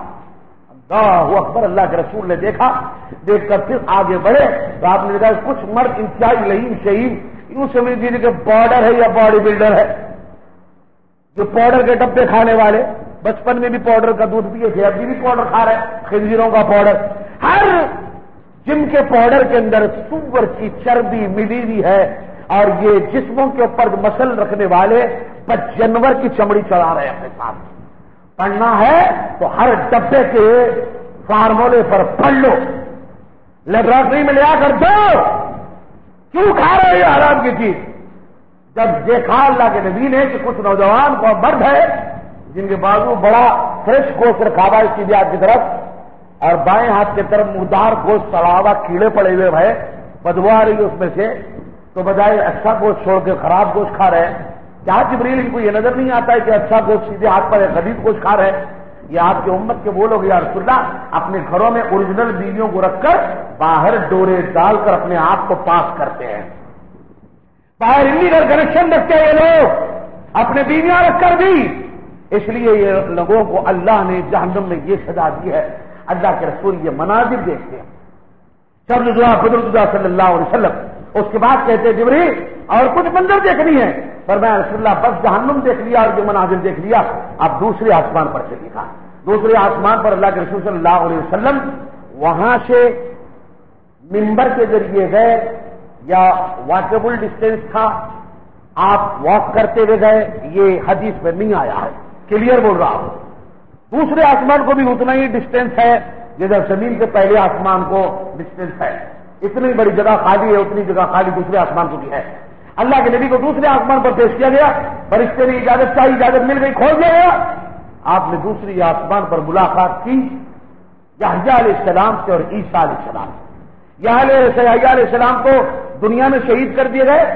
اللہ اکبر. اللہ کے رسول نے دیکھا، دیکھ کر پھر آگے بڑھے تو آپ نے دیکھا کچھ مرد انتہائی لئیم شہید، یوں سمجھ لیجیے کہ باڈر ہے یا باڈی بلڈر ہے، جو پاؤڈر کے ڈبے کھانے والے، بچپن میں بھی پاؤڈر کا دودھ پیے تھے، ابھی بھی پاؤڈر کھا رہے ہیں، خنزیروں کا پاؤڈر. ہر جم کے پاؤڈر کے اندر سور کی چربی ملی ہوئی ہے اور یہ جسموں کے اوپر مسل رکھنے والے بس جانور کی چمڑی چڑھا رہے ہیں اپنے ساتھ. پڑھنا ہے تو ہر ڈبے کے فارمولے پر پڑھ لو، لیبورٹری میں لیا کر دو. کیوں کھا رہے ہیں حرام کی چیز؟ جب دیکھا اللہ کے نبی نے کہ کچھ نوجوان کو مرد ہے جن کے بازو بڑا فریش گوشت رکھا ہوا ہے سیدھے ہاتھ کی طرف اور بائیں ہاتھ کی طرف مردار گوشت سڑا ہوا، کیڑے پڑے ہوئے ہے، بدبو آ رہی ہے اس میں سے، تو بجائے اچھا گوشت چھوڑ کے خراب گوشت کھا رہے ہیں. کیا جبریل ان کو یہ نظر نہیں آتا ہے کہ اچھا گوشت سیدھے ہاتھ پر ہے، غلیظ گوشت کھا رہے ہیں؟ یہ آپ کی امت کے وہ لوگ یا رسول اللہ اپنے گھروں میں اوریجنل بیویوں کو رکھ کر باہر ڈورے ڈال کر اپنے آپ کو پاس کرتے ہیں. باہر انلیگل کنیکشن رکھتے ہیں یہ لوگ اپنے بیویاں رکھ کر بھی. اس لیے یہ لوگوں کو اللہ نے جہنم میں یہ سزا دی ہے. اللہ کے رسول یہ مناظر دیکھتے ہیں. شب دعا بدر دعا صلی اللہ علیہ وسلم. اس کے بعد کہتے ہیں جبریل اور کچھ منظر دیکھنی ہے. فرمایا رسول اللہ بس جہنم دیکھ لیا اور جو مناظر دیکھ لیا، اب دوسرے آسمان پر چلیے گا. دوسرے آسمان پر اللہ کے رسول صلی اللہ علیہ وسلم وہاں سے ممبر کے ذریعے گئے یا واکیبل ڈسٹینس تھا، آپ واک کرتے ہوئے گئے، یہ حدیث میں نہیں آیا ہے، کلیئر بول رہا ہوں. دوسرے آسمان کو بھی اتنا ہی ڈسٹینس ہے جدھر زمین سے پہلے آسمان کو ڈسٹینس ہے. اتنی بڑی جگہ خالی ہے، اتنی جگہ خالی دوسرے آسمان کو بھی ہے. اللہ کے نبی کو دوسرے آسمان پر پیش کیا گیا، فرشتے نے اجازت چاہی، اجازت مل گئی، کھول دیا گیا. آپ نے دوسری آسمان پر ملاقات کی یحییٰ علیہ السلام سے اور عیسیٰ علیہ السلام سے. یحییٰ علیہ السلام کو دنیا میں شہید کر دیے گئے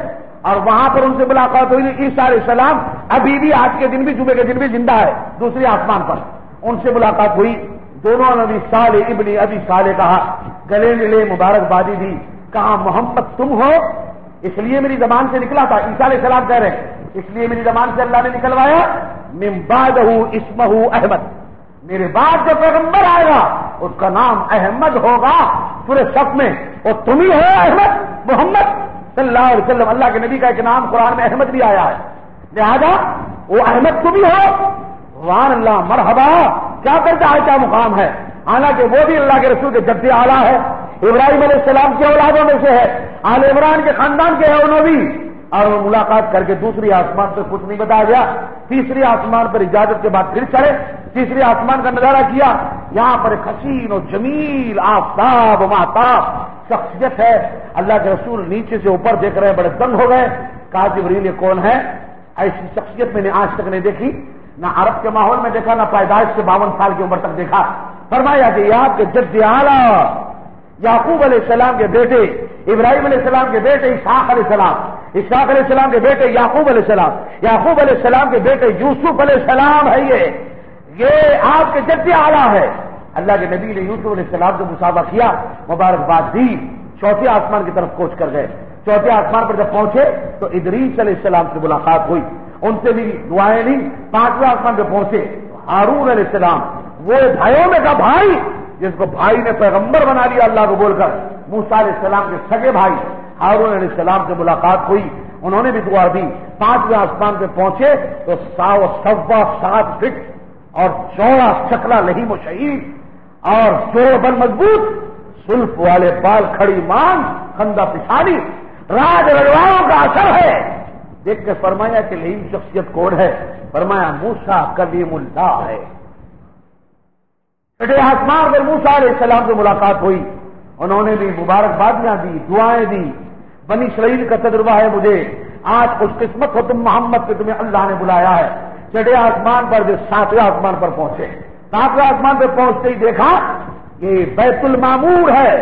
اور وہاں پر ان سے ملاقات ہوئی. عیسیٰ علیہ السلام ابھی بھی آج کے دن بھی جمعے کے دن بھی زندہ ہے دوسری آسمان پر. ان سے ملاقات ہوئی. دونوں نبی صالح ابن ابی صالح کہا, گلے ملے, مبارکبادی دی. کہا محمد تم ہو؟ اس لیے میری زبان سے نکلا تھا. عیسیٰ علیہ السلام کہہ رہے ہیں اس لیے میری زبان سے اللہ نے نکلوایا من بعدہ اسمہ احمد, میرے بعد جو پیغمبر آئے گا اس کا نام احمد ہوگا. پورے صف میں اور تم ہی ہو احمد محمد صلی اللہ علیہ وسلم. اللہ کے نبی کا ایک نام قرآن میں احمد بھی آیا ہے, لہذا وہ احمد تم ہی ہو. سبحان اللہ, مرحبا, کیا کرتا ہے, کیا مقام ہے. حالانکہ وہ بھی اللہ کے رسول کے جد اعلیٰ ہے, ابراہیم علیہ السلام کی اولادوں میں سے ہے, آل عمران کے خاندان کے ہے انہوں بھی. اور وہ ملاقات کر کے دوسری آسمان پہ کچھ نہیں بتایا گیا. تیسری آسمان پر اجازت کے بعد پھر چڑھے, تیسری آسمان کا نظارہ کیا. یہاں پر ایک حسین و جمیل آفتاب و مہتاب شخصیت ہے. اللہ کے رسول نیچے سے اوپر دیکھ رہے ہیں, بڑے دنگ ہو گئے. کہا جبریل یہ کون ہے؟ ایسی شخصیت میں نے آج تک نہیں دیکھی, نہ عرب کے ماحول میں دیکھا, نہ پیدائش سے باون سال کی عمر تک دیکھا. فرمایا کہ یہ آپ کے جد اعلیٰ یعقوب علیہ السلام کے بیٹے, ابراہیم علیہ السلام کے بیٹے اسحاق علیہ السلام, اسحاق علیہ السلام کے بیٹے یعقوب علیہ السلام, یعقوب علیہ السلام کے بیٹے یوسف علیہ السلام ہے. یہ یہ آپ کے جد اعلیٰ ہے. اللہ کے نبی نے یوسف علیہ السلام سے مصافحہ کیا, مبارکباد دی. چوتھے آسمان کی طرف کوچ کر گئے. چوتھے آسمان پر جب پہنچے تو ادریس علیہ السلام سے ملاقات ہوئی, ان سے بھی دعائیں لی. پانچویں آسمان پہ پہنچے ہارون علیہ السلام, وہ بھائیوں میں کا بھائی جس کو بھائی نے پیغمبر بنا لیا اللہ کو بول کر, موسیٰ علیہ السلام کے سگے بھائی ہارون علیہ السلام سے ملاقات ہوئی, انہوں نے بھی دعا دی. پانچویں آسمان پہ پہنچے تو ساو سوا سات فٹ اور چوڑا شکلا لہیم و شہید اور جوڑ بل مضبوط, سلف والے بال, کھڑی مانگ, خندہ پچھانی, راج رجواؤں کا اثر ہے. دیکھ کے فرمایا کہ لہیم شخصیت کون ہے؟ فرمایا موسیٰ کلیم اللہ ہے. چھٹے آسمان پر موسیٰ علیہ السلام سے ملاقات ہوئی, انہوں نے بھی مبارکبادیاں دی, دعائیں دی. بنی اسرائیل کا تجربہ ہے مجھے, آج خوش قسمت ہو تم محمد پہ, تمہیں اللہ نے بلایا ہے. چھٹے آسمان پر جو ساتویں آسمان پر پہنچے, ساتویں آسمان پر پہنچتے ہی دیکھا کہ بیت المعمور ہے.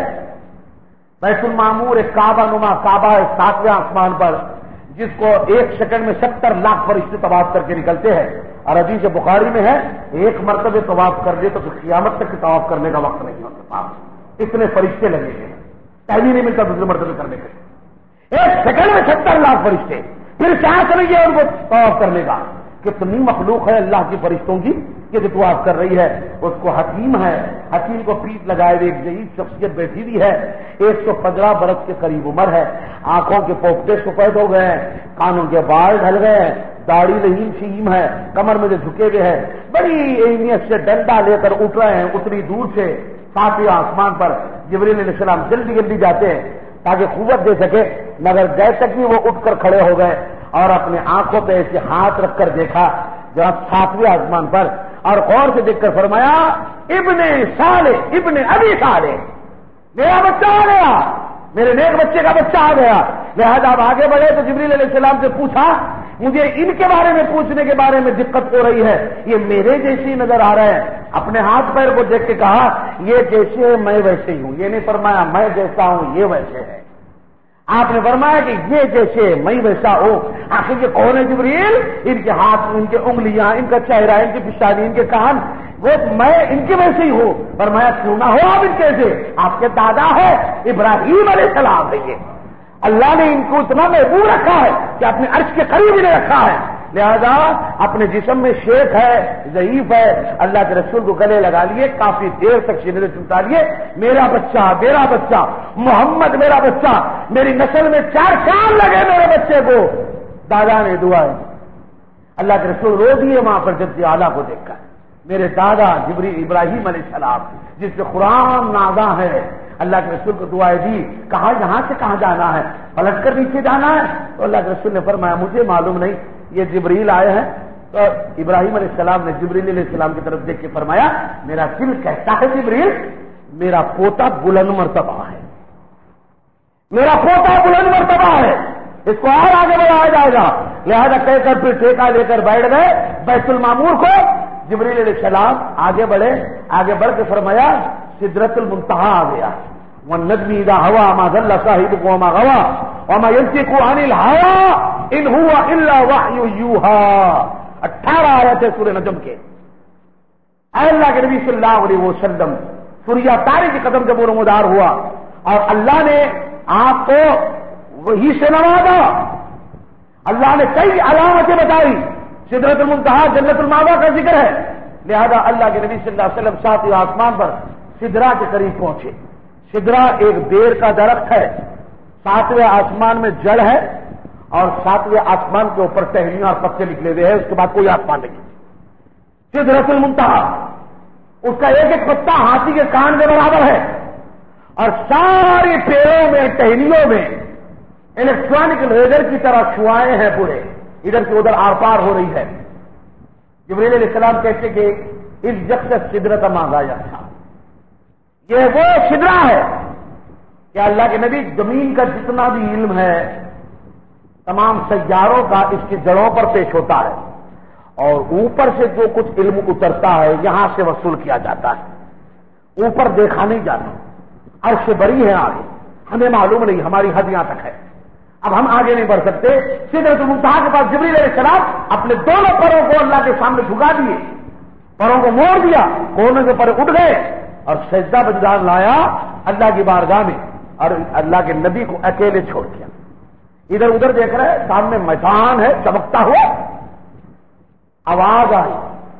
بیت المعمور ایک کعبہ نما کعبہ ہے ساتویں آسمان پر, جس کو ایک سیکنڈ میں ستر لاکھ فرشتے طواف کر کے نکلتے ہیں. اور حدیث بخاری میں ہے ایک مرتبہ طواف کر دے تو پھر قیامت تک طواف کرنے کا وقت نہیں ہوتا پاس, اتنے فرشتے لگے ہیں, ٹائم ہی نہیں ملتا دوسرے مرتبہ کرنے کے. ایک سیکنڈ میں ستر لاکھ فرشتے, پھر چانس نہیں ہے ان کو طواف کرنے کا. کتنی مخلوق ہے اللہ کی فرشتوں کی کہ جو طواف کر رہی ہے. اس کو حکیم ہے, حکیم کو پیٹ لگائے ہوئے ایک ضعیف شخصیت بیٹھی ہوئی ہے, ایک سو پندرہ برس کے قریب عمر ہے, آنکھوں کے پوپٹے سفید ہو گئے ہیں, کانوں کے بال ڈھل گئے ہیں, داڑھی لہیم شیم ہے, کمر میں جو جھکے ہوئے ہیں, بڑی اہمیت سے ڈنڈا لے کر اٹھ رہے ہیں اتنی دور سے. ساتویں آسمان پر جبریل علیہ السلام جلدی جلدی جاتے ہیں تاکہ قوت دے سکے, مگر گئے تک بھی وہ اٹھ کر کھڑے ہو گئے اور اپنے آنکھوں پہ ایسے ہاتھ رکھ کر دیکھا جہاں ساتویں آسمان پر, اور غور سے دیکھ کر فرمایا ابن صالح ابن ابی صالح, میرا بچہ آ گیا, میرے نیک بچے کا بچہ آ گیا. لہذا آپ آگے بڑھے تو جبریل علیہ السلام سے پوچھا, مجھے ان کے بارے میں پوچھنے کے بارے میں دقت ہو رہی ہے, یہ میرے جیسی نظر آ رہے ہیں. اپنے ہاتھ پیر کو دیکھ کے کہا یہ جیسے ہے میں ویسے ہی ہوں. یہ نہیں فرمایا میں جیسا ہوں یہ ویسے ہے, آپ نے فرمایا کہ یہ جیسے میں ویسا ہوں. آخر یہ کون ہے جبریل؟ ان کے ہاتھ, ان کے انگلیاں, ان کا چہرہ, ان کی پیشانی, ان کے کان, وہ میں ان کے ویسے ہی ہوں. فرمایا کیوں نہ ہو آپ ان کیسے, آپ کے دادا ہے ابراہیم علیہ السلام ہے. یہ اللہ نے ان کو اتنا محبوب رکھا ہے کہ اپنے عرش کے قریب ہی رکھا ہے. لہذا اپنے جسم میں شیخ ہے, ضعیف ہے, اللہ کے رسول کو گلے لگا لیے, کافی دیر تک سینے سے چمٹا لیے, میرا بچہ میرا بچہ محمد میرا بچہ, میری نسل میں چار سال لگے میرے بچے کو. دادا نے دعا ہے, اللہ کے رسول رو دیے وہاں پر جد اعلیٰ کو دیکھ کر. میرے دادا جبریل ابراہیم علیہ السلام جس پہ قرآن نازا ہے, اللہ کے رسول کو دعائیں دی. کہا یہاں سے کہاں جانا ہے, پلٹ کر نیچے جانا ہے؟ تو اللہ کے رسول نے فرمایا مجھے معلوم نہیں, یہ جبریل آئے ہیں. تو ابراہیم علیہ السلام نے جبریل علیہ السلام کی طرف دیکھ کے فرمایا میرا دل کہتا ہے جبریل میرا پوتا بلند مرتبہ ہے, میرا پوتا بلند مرتبہ ہے, اس کو اور آگے بڑھایا جائے گا. لہذا کہہ کر پھر ٹھیکہ لے کر بیٹھ گئے بیت المعمور کو. جبریل علیہ السلام آگے بڑھے, آگے بڑھ کے فرمایا سدرۃ المنتہا آ گیا. والنجم اذا ہوا ما ضل صاحبكم وما غوى وما ينطق عن الهوى ان هو الا وحی یوحى، اٹھارہ آیت ہے سورہ نجم کے۔ اے اللہ کے نبی صلی اللہ علیہ وسلم، سوریا تارے کے قدم جب نمودار ہوا اور اللہ نے آپ کو وہی سے نوازا، اللہ نے کئی علامتیں بتائی، سدرۃ المنتہا جنت المأویٰ کا ذکر ہے، لہذا اللہ کے نبی صلی اللہ علیہ وسلم ساتویں آسمان پر سدرا کے قریب پہنچے۔ سدرا ایک بیر کا درخت ہے، ساتویں آسمان میں جڑ ہے اور ساتویں آسمان کے اوپر ٹہنیاں اور پتے نکلے ہوئے ہیں، اس کے بعد کوئی آسمان نہیں۔ سدرۃ المنتہا، اس کا ایک ایک پتا ہاتھی کے کان کے برابر ہے، اور سارے پیڑوں میں ٹہنیوں میں الیکٹرانک ریڈر کی طرح شعاعیں ہیں، پورے ادھر سے ادھر آر پار ہو رہی ہے۔ جبریل علیہ السلام کہتے کہ اس جب سے سدرت مانگا تھا، یہ وہ سدرا ہے کہ اللہ کے نبی زمین کا جتنا بھی علم ہے تمام سیاروں کا اس کی جڑوں پر پیش ہوتا ہے، اور اوپر سے جو کچھ علم اترتا ہے یہاں سے وصول کیا جاتا ہے، اوپر دیکھا نہیں جاتا، عرش بری ہے آگے، ہمیں معلوم نہیں، ہماری حد یہاں تک ہے، اب ہم آگے نہیں بڑھ سکتے۔ سدرۃ المنتہا کے پاس جبریل علیہ السلام اپنے دونوں پروں کو اللہ کے سامنے جھکا دیے، پروں کو موڑ دیا، کونے کے پر اٹھ گئے اور سجدہ بجدار لایا اللہ کی بارگاہ میں، اور اللہ کے نبی کو اکیلے چھوڑ دیا۔ ادھر ادھر دیکھ رہے، سامنے میدان ہے چمکتا ہوا، آواز آئی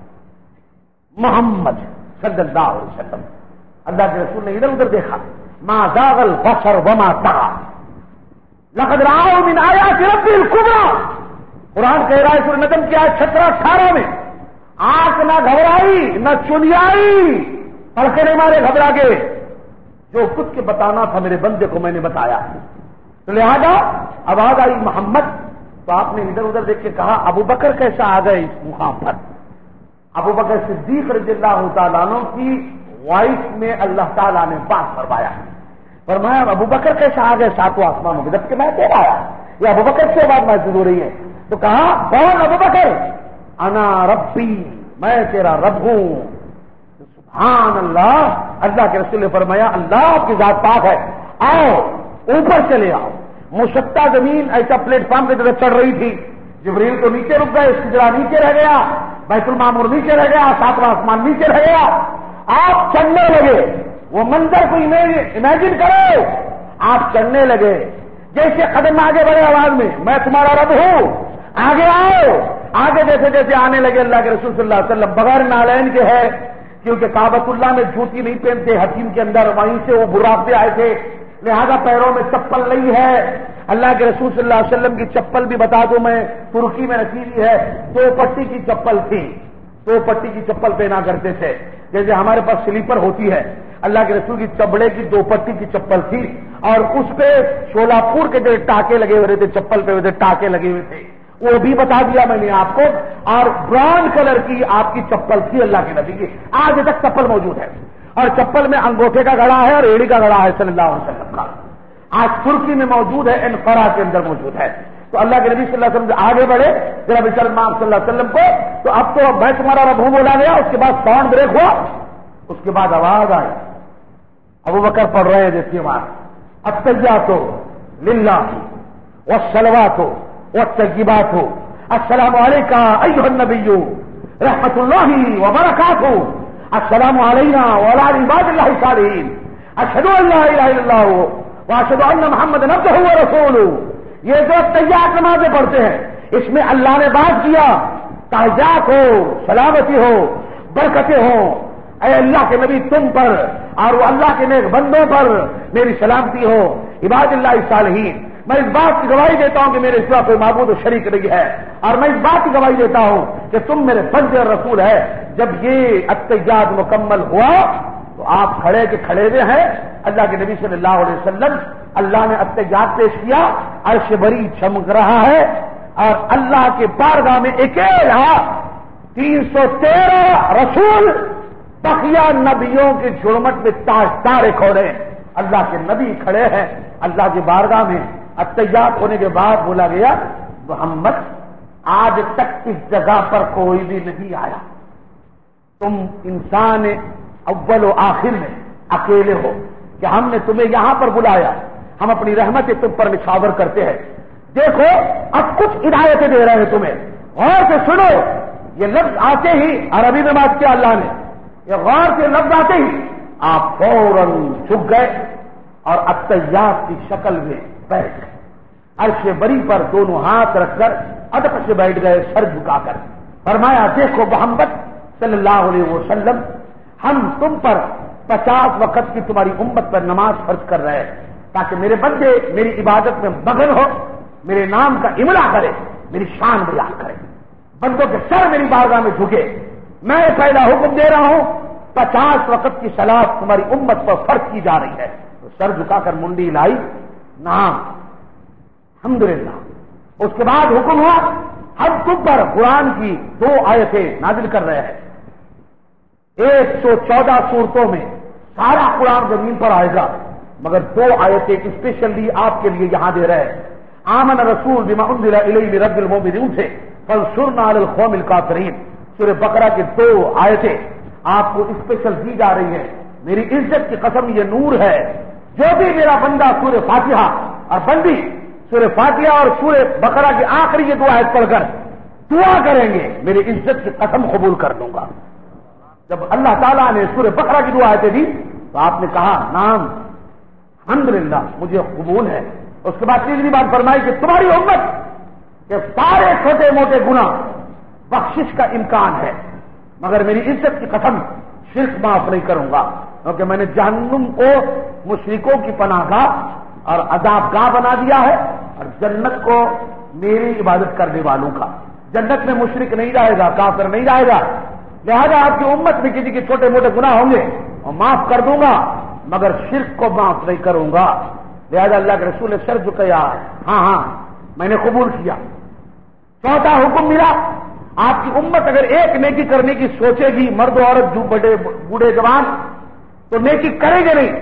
محمد صلی اللہ علیہ وسلم، اللہ کے رسول نے ادھر ادھر دیکھا، ما زاغ البصر وما طغى لقد رأوا من آیات ربه الکبریٰ، قرآن کہہ رہا ہے سورہ نجم کی آیت سترہ اٹھارہ میں، آنکھ نہ گھبرائی نہ چنیائی، پڑکے نہیں مارے گھبرا کے، جو کچھ کے بتانا تھا میرے بندے کو میں نے بتایا، تو لہذا آواز آئی محمد، تو آپ نے ادھر ادھر دیکھ کے کہا ابو بکر کیسا آ گئے اس مقام پر؟ ابو بکر صدیق رضی اللہ تعالیٰ عنہ کی وائس میں اللہ تعالیٰ نے بات فرمایا، فرمایا ابو بکر کیسا آ گئے ساتوں آسمانوں میں، جبکہ میں تیرا آیا، یہ ابو بکر سے بات محسوس ہو رہی ہے، تو کہا کون ابو بکر؟ انا ربی، میں تیرا رب ہوں۔ سبحان اللہ، اللہ کے رسول نے فرمایا اللہ آپ کی ذات پاک ہے، آؤ اوپر چلے آؤ۔ مشتہ زمین ایسا پلیٹ فارم کی طرف چڑھ رہی تھی، جبریل تو نیچے رک گئے، سجرا نیچے رہ گیا، بیت المعمور نیچے رہ گیا، ساتواں آسمان نیچے رہ گیا، آپ چڑھنے لگے، وہ منظر کو امیجن کرو، آپ چڑھنے لگے، جیسے قدم آگے بڑھے آواز میں میں تمہارا رب ہوں، آگے آؤ، آگے جیسے جیسے آنے لگے اللہ کے رسول صلی اللہ علیہ وسلم بغیر نالین کے ہے، کیونکہ کعبۃ اللہ میں جوتی نہیں پہنتے حتیم کے اندر، وہیں سے وہ براقتے آئے تھے، لہذا پیروں میں چپل نہیں ہے۔ اللہ کے رسول صلی اللہ علیہ وسلم کی چپل بھی بتا دوں میں، ترکی میں رکھی ہوئی ہے، دو پٹی کی چپل تھی، دو پٹی کی چپل پہنا کرتے تھے، جیسے ہمارے پاس سلیپر ہوتی ہے، اللہ کے رسول کی چمڑے کی دو پٹی کی چپل تھی، اور اس پہ شولاپور کے جو ٹاکے لگے ہوئے تھے، چپل پہ ہوئے ٹاکے لگے ہوئے تھے، وہ بھی بتا دیا میں نے آپ کو، اور براؤن کلر کی آپ کی چپل تھی اللہ کے نبی کی، آج تک چپل موجود ہے، اور چپل میں انگوٹھے کا گڑا ہے اور ایڑی کا گڑا ہے صلی اللہ علیہ وسلم کا، آج ترکی میں موجود ہے، انقرہ کے اندر موجود ہے۔ تو اللہ کے نبی صلی اللہ علیہ وسلم سے آگے بڑھے جناب سلمان صلی اللہ علیہ وسلم کو، تو اب تو میں تمہارا رب ہوں بولا گیا، اس کے بعد ساؤنڈ بریک ہوا، اس کے بعد آواز آئی، ابو بکر پڑھ رہے ہیں جیسے بات، التحیات للہ والصلوات والطیبات السلام علیکہ ایھا النبی رحمۃ اللہ وبرکاتہ، السلام علینا وعلی عباد اللہ الصالحین، اشہد ان لا الہ الا اللہ واشہد ان محمد عبدہ ورسولہ۔ یہ جو تحیات نمازیں پڑھتے ہیں اس میں اللہ نے بات کیا، تحیات ہو، سلامتی ہو، برکتیں ہوں، اے اللہ کے نبی تم پر اور وہ اللہ کے نیک بندوں پر میری سلامتی ہو، عباد اللہ الصالحین۔ میں اس بات کی گواہی دیتا ہوں کہ میرے سوا کوئی معبود و شریک نہیں ہے، اور میں اس بات کی گواہی دیتا ہوں کہ تم میرے بندے اور رسول ہے۔ جب یہ التحیات مکمل ہوا تو آپ کھڑے کے کھڑے ہوئے ہیں، اللہ کے نبی صلی اللہ علیہ وسلم، اللہ نے التحیات پیش کیا، عرش بری چمک رہا ہے، اور اللہ کے بارگاہ میں اکیلا تین سو تیرہ رسول بقیہ نبیوں کے جھرمٹ میں تاج تارے کھولے، اللہ کے نبی کھڑے ہیں اللہ کی بارگاہ میں۔ التحیات ہونے کے بعد بولا گیا محمد آج تک اس جگہ پر کوئی بھی نہیں آیا، تم انسان اول و آخر میں اکیلے ہو، کہ ہم نے تمہیں یہاں پر بلایا، ہم اپنی رحمتیں تم پر نچھاور کرتے ہیں. دیکھو اب کچھ ہدایتیں دے رہے ہیں تمہیں، غور سے سنو. یہ لفظ آتے ہی عربی میں بات کیا اللہ نے، یہ غور سے لفظ آتے ہی آپ فوراً جھک گئے اور الطیات کی شکل میں بیٹھ گئے. عرش بری پر دونوں ہاتھ رکھ کر ادب سے بیٹھ گئے، سر جھکا کر. فرمایا دیکھو محمد صلی اللہ علیہ وسلم، ہم تم پر پچاس وقت کی تمہاری امت پر نماز فرض کر رہے ہیں تاکہ میرے بندے میری عبادت میں مگن ہو، میرے نام کا املا کرے، میری شان بیان کرے، بندوں کے سر میری بارگاہ میں جھکے. میں پہلا حکم دے رہا ہوں، پچاس وقت کی صلاۃ تمہاری امت پر فرض کی جا رہی ہے. تو سر جھکا کر منڈی لائی، نام الحمدللہ. اس کے بعد حکم ہوا ہم تم پر قرآن کی دو آیتیں نازل کر رہے ہیں. ایک سو چودہ صورتوں میں سارا قرآن زمین پر آئے گا، مگر دو آیتیں اسپیشلی آپ کے لیے یہاں دے رہے ہیں. آمن رسول بما انزل الیہ من رب المؤمنین سے فانصرنا علی القوم الکافرین. سورہ بقرہ کی دو آیتیں آپ کو اسپیشل دی جا رہی ہیں. میری عزت کی قسم یہ نور ہے، جو بھی میرا بندہ سورہ فاتحہ اور بندی سورہ فاتحہ اور سورہ بقرہ کی آخری یہ دو آیت پڑھ کر دعا کریں گے، میری عزت کی قسم قبول کر لوں گا. جب اللہ تعالیٰ نے سورہ بقرہ کی دو آیتیں دی تو آپ نے کہا نام الحمدللہ مجھے قبول ہے. اس کے بعد تیسری بات فرمائی کہ تمہاری امت کے سارے چھوٹے موٹے گناہ بخشش کا امکان ہے، مگر میری عزت کی قسم شرک معاف نہیں کروں گا، کیونکہ میں نے جہنم کو مشرکوں کی پناہ گاہ اور عذاب گاہ بنا دیا ہے، اور جنت کو میری عبادت کرنے والوں کا. جنت میں مشرک نہیں رہے گا، کافر نہیں رہے گا. لہذا آپ کی امت میں کسی کے چھوٹے موٹے گناہ ہوں گے اور معاف کر دوں گا، مگر شرک کو معاف نہیں کروں گا. لہذا اللہ کے رسول نے سر جھکایا، ہاں ہاں میں نے قبول کیا. چوتھا حکم ملا، آپ کی امت اگر ایک نیکی کرنے کی سوچے گی، مرد و عورت جو بڑے بوڑھے جوان، تو نیکی کرے گے نہیں،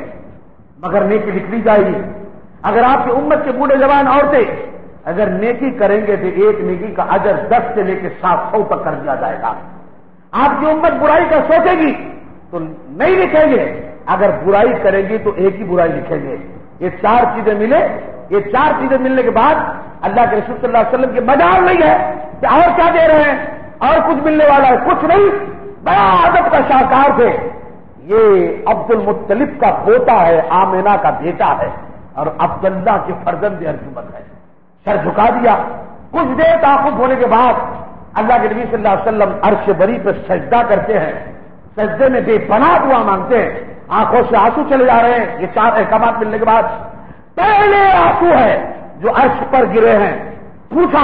مگر نیکی لکھ لی جائے گی. اگر آپ کی امت کے بوڑھے جوان عورتیں اگر نیکی کریں گے تو ایک نیکی کا اجر دس سے لے کے سات سو تک کر دیا جائے گا. آپ کی امت برائی کا سوچے گی تو نہیں لکھیں گے، اگر برائی کریں گی تو ایک ہی برائی لکھیں گے. یہ چار چیزیں ملے، یہ چار چیزیں ملنے کے بعد اللہ کے رسول صلی اللہ علیہ وسلم کی مجال نہیں ہے کہ اور کیا دے رہے ہیں اور کچھ ملنے والا ہے، کچھ نہیں. بڑا ادب کا شاہکار تھے. یہ عبد المطلب کا پوتا ہے، آمینہ کا بیٹا ہے، اور عبداللہ کے فرزند ارجمند ہے. سر جھکا دیا. کچھ دیر تعاقب ہونے کے بعد اللہ کے نبی صلی اللہ علیہ وسلم عرش بری پہ سجدہ کرتے ہیں. سجدے میں بے پناہ دعا مانگتے ہیں، آنکھوں سے آنسو چلے جا رہے ہیں. یہ چار احکامات ملنے کے بعد پہلے آنسو ہے جو عرش پر گرے ہیں. پوچھا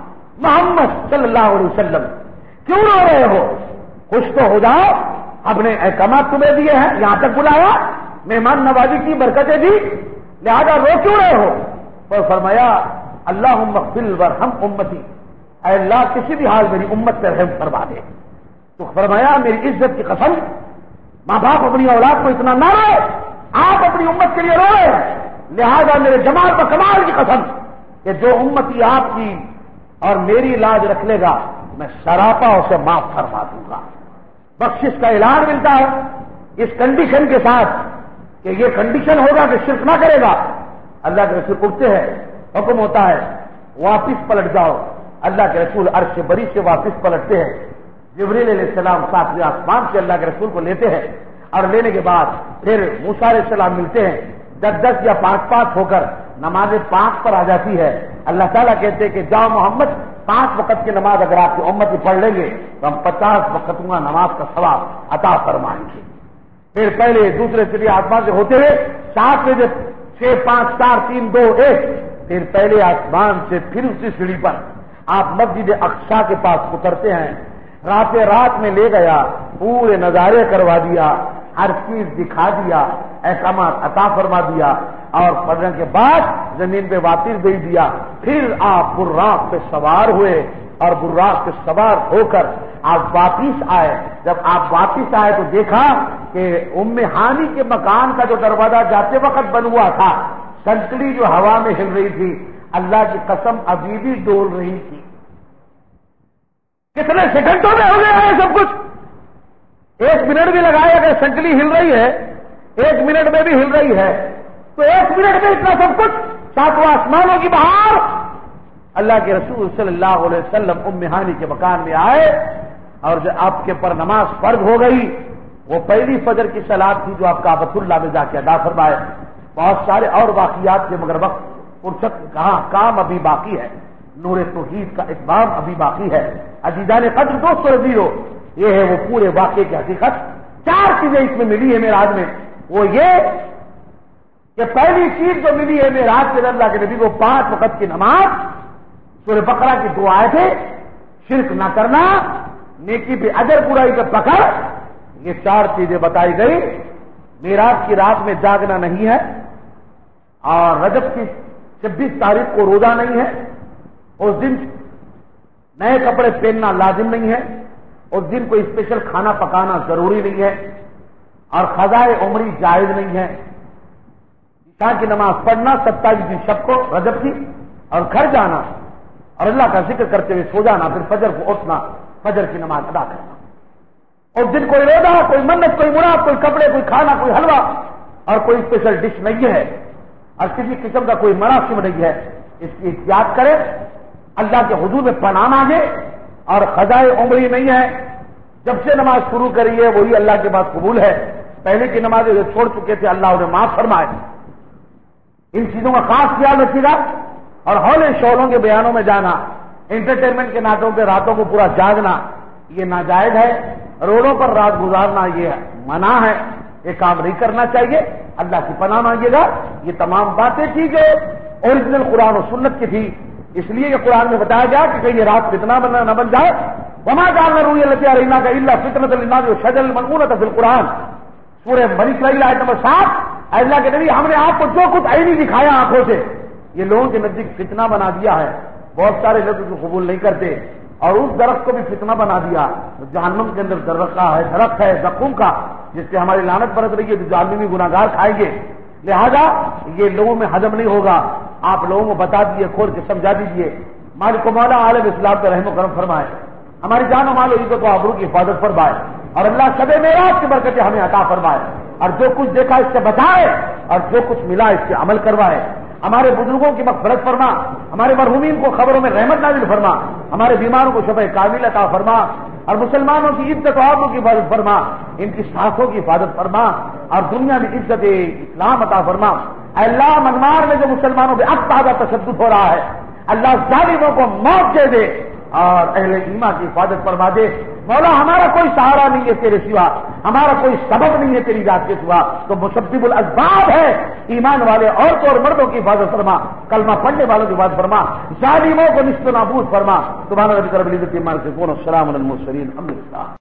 محمد صلی اللہ علیہ وسلم کیوں رو رہے ہو؟ خوش تو ہو جاؤ، اپنے احکامات تمہیں دیے ہیں، یہاں تک بلایا، مہمان نوازی کی برکتیں دی، لہذا رو کیوں رہے ہو؟ تو فرمایا اللہم اغفر وارحم امتی، اے اللہ کسی بھی حال میری امت پر رحم فرما دے. تو فرمایا میری عزت کی قسم، ماں باپ اپنی اولاد کو اتنا نہ روئے، آپ اپنی امت کے لیے روئے، لہذا میرے جمال و کمال کی قسم کہ جو امتی آپ کی اور میری لاج رکھ لے گا میں سراپا اسے معاف فرما دوں گا. بخشش کا اعلان ملتا ہے اس کنڈیشن کے ساتھ کہ یہ کنڈیشن ہوگا کہ شرک نہ کرے گا. اللہ کے رسول اٹھتے ہیں، حکم ہوتا ہے واپس پلٹ جاؤ. اللہ کے رسول عرش بری سے واپس پلٹتے ہیں. جبریل علیہ السلام ساتویں آسمان سے اللہ کے رسول کو لیتے ہیں، اور لینے کے بعد پھر موسیٰ علیہ السلام ملتے ہیں. دس دس یا پانچ پانچ ہو کر نماز پانچ پر آ جاتی ہے. اللہ تعالیٰ کہتے ہیں کہ جاؤ محمد، پانچ وقت کی نماز اگر آپ کی امت پڑھ لیں گے تو ہم پچاس وقتوں نماز کا ثواب عطا فرمائیں گے. پھر پہلے دوسرے سیڑھی آسمان سے ہوتے ہوئے سات بجے چھ پانچ چار تین دو ایک، پھر پہلے آسمان سے پھر اسی سیڑھی پر آپ مسجد اقصی کے پاس اترتے ہیں. رات رات میں لے گیا، پورے نظارے کروا دیا، ہر چیز دکھا دیا، احکامات عطا فرما دیا، اور پڑھنے کے بعد زمین پہ واپس بھیج دیا. پھر آپ براق پہ سوار ہوئے اور براق پہ سوار ہو کر آپ واپس آئے. جب آپ واپس آئے تو دیکھا کہ ام ہانی کے مکان کا جو دروازہ جاتے وقت بن ہوا تھا، سنتڑی جو ہوا میں ہل رہی تھی، اللہ کی قسم ابھی بھی ڈول رہی تھی. کتنے سیکنڈوں میں ہو گیا ہے سب کچھ؟ ایک منٹ بھی لگایا کہ سنکلی ہل رہی ہے، ایک منٹ میں بھی ہل رہی ہے. تو ایک منٹ میں اتنا سب کچھ، ساتوں آسمانوں کی بہار۔ اللہ کے رسول صلی اللہ علیہ وسلم ام ہانی کے مکان میں آئے اور جب آپ کے پر نماز فرض ہو گئی، وہ پہلی فجر کی صلاۃ تھی جو آپ کعبۃ اللہ میں جا کے ادا فرمائے۔ بہت سارے اور واقعات کے مگر وقت فرصت کہاں، کام ابھی باقی ہے، نور توحید کا اتمام ابھی باقی ہے۔ عزیزان قدر دوستو عزیزو، یہ ہے وہ پورے واقعے کی حقیقت۔ چار چیزیں اس میں ملی ہے معراج میں، وہ یہ کہ پہلی چیز جو ملی ہے معراج کے اللہ کے نبی کو پانچ وقت کی نماز، سورہ بقرہ کی دو آیتیں، شرک نہ کرنا، نیکی پہ اجر، برائی پہ پکڑ، یہ چار چیزیں بتائی گئی۔ معراج کی رات میں جاگنا نہیں ہے، اور رجب کی چھبیس تاریخ کو روزہ نہیں ہے، اس دن نئے کپڑے پہننا لازم نہیں ہے، اس دن کوئی اسپیشل کھانا پکانا ضروری نہیں ہے، اور قضائے عمری جائز نہیں ہے۔ عشاء کی نماز پڑھنا ستائیس دن شب کو رجب کی، اور گھر جانا اور اللہ کا ذکر کرتے ہوئے سو جانا، پھر فجر کو اٹھنا، فجر کی نماز ادا کرنا۔ اس دن کوئی روزہ، کوئی منت، کوئی مراد، کوئی کپڑے، کوئی کھانا، کوئی حلوہ اور کوئی اسپیشل ڈش نہیں ہے، اور کسی قسم کا کوئی مراسم نہیں ہے۔ اس کی احتیاط کرے، اللہ کے حضور میں پناہ مانگے، اور قضائے عمری نہیں ہے۔ جب سے نماز شروع کری ہے وہی اللہ کے پاس قبول ہے، پہلے کی نمازیں جو چھوڑ چکے تھے اللہ انہیں معاف فرمائے۔ ان چیزوں کا خاص خیال رکھیے گا، اور ہولے شولوں کے بیانوں میں جانا، انٹرٹینمنٹ کے ناٹوں پہ راتوں کو پورا جاگنا، یہ ناجائز ہے۔ روڈوں پر رات گزارنا یہ منع ہے، یہ کام نہیں کرنا چاہیے۔ اللہ کی پناہ مانگے گا۔ یہ تمام باتیں تھی جو اوریجنل قرآن و سنت کی تھی، اس لیے یہ قرآن میں بتایا گیا کہ کہیں یہ رات فتنہ بننا نہ بن جائے۔ وما جعلنا الرؤيا التي أريناك إلا فتنة للناس والشجر الملعونة في القرآن، سورہ بنی اسرائیل آیت نمبر سات۔ اللہ کے نبی، ہم نے آپ کو جو کچھ عینی دکھایا آنکھوں سے، یہ لوگوں کے نزدیک فتنہ بنا دیا ہے۔ بہت سارے لوگ اس کو قبول نہیں کرتے، اور اس درخت کو بھی فتنہ بنا دیا۔ جہنم کے اندر درخت ہے، درخت ہے زقوم کا، جس سے ہماری لعنت برت رہی ہے، جو جہنمی بھی گناہگار کھائیں گے، لہذا یہ لوگوں میں ہضم نہیں ہوگا۔ آپ لوگوں کو بتا دیجیے، کھول کے سمجھا دیجیے۔ مالک و مولا عالم اسلام کا رحم و کرم فرمائے، ہماری جان و مال و عزت و آبرو کی حفاظت فرمائے، اور اللہ شب معراج کی برکتیں ہمیں عطا فرمائے، اور جو کچھ دیکھا اس سے بچائے، اور جو کچھ ملا اس سے عمل کروائے۔ ہمارے بزرگوں کی مغفرت فرما، ہمارے مرحومین کو خبروں میں رحمت نازل فرما، ہمارے بیماروں کو شفا کامل عطا فرما، اور مسلمانوں کی عزت و آبرو کی حفاظت فرما، ان کی سانسوں کی حفاظت فرما، اور دنیا میں عزت اسلام عطا فرما۔ اے اللہ، منمار میں جو مسلمانوں پہ اب تازہ تشدد ہو رہا ہے، اللہ ظالموں کو موت دے دے، اور اہل ایمان کی حفاظت فرما دے۔ مولا، ہمارا کوئی سہارا نہیں ہے تیرے سوا، ہمارا کوئی سبب نہیں ہے تیری ذات کے سوا، تو مسبب الاسباب ہے۔ ایمان والے عورتوں اور مردوں کی حفاظت فرما، کلمہ پڑھنے والوں کی حفاظت فرما، ظالموں کو نصف نابود فرما۔ سبحان ربک رب العزت عما یصفون، والسلام علی المرسلین، الحمد للہ۔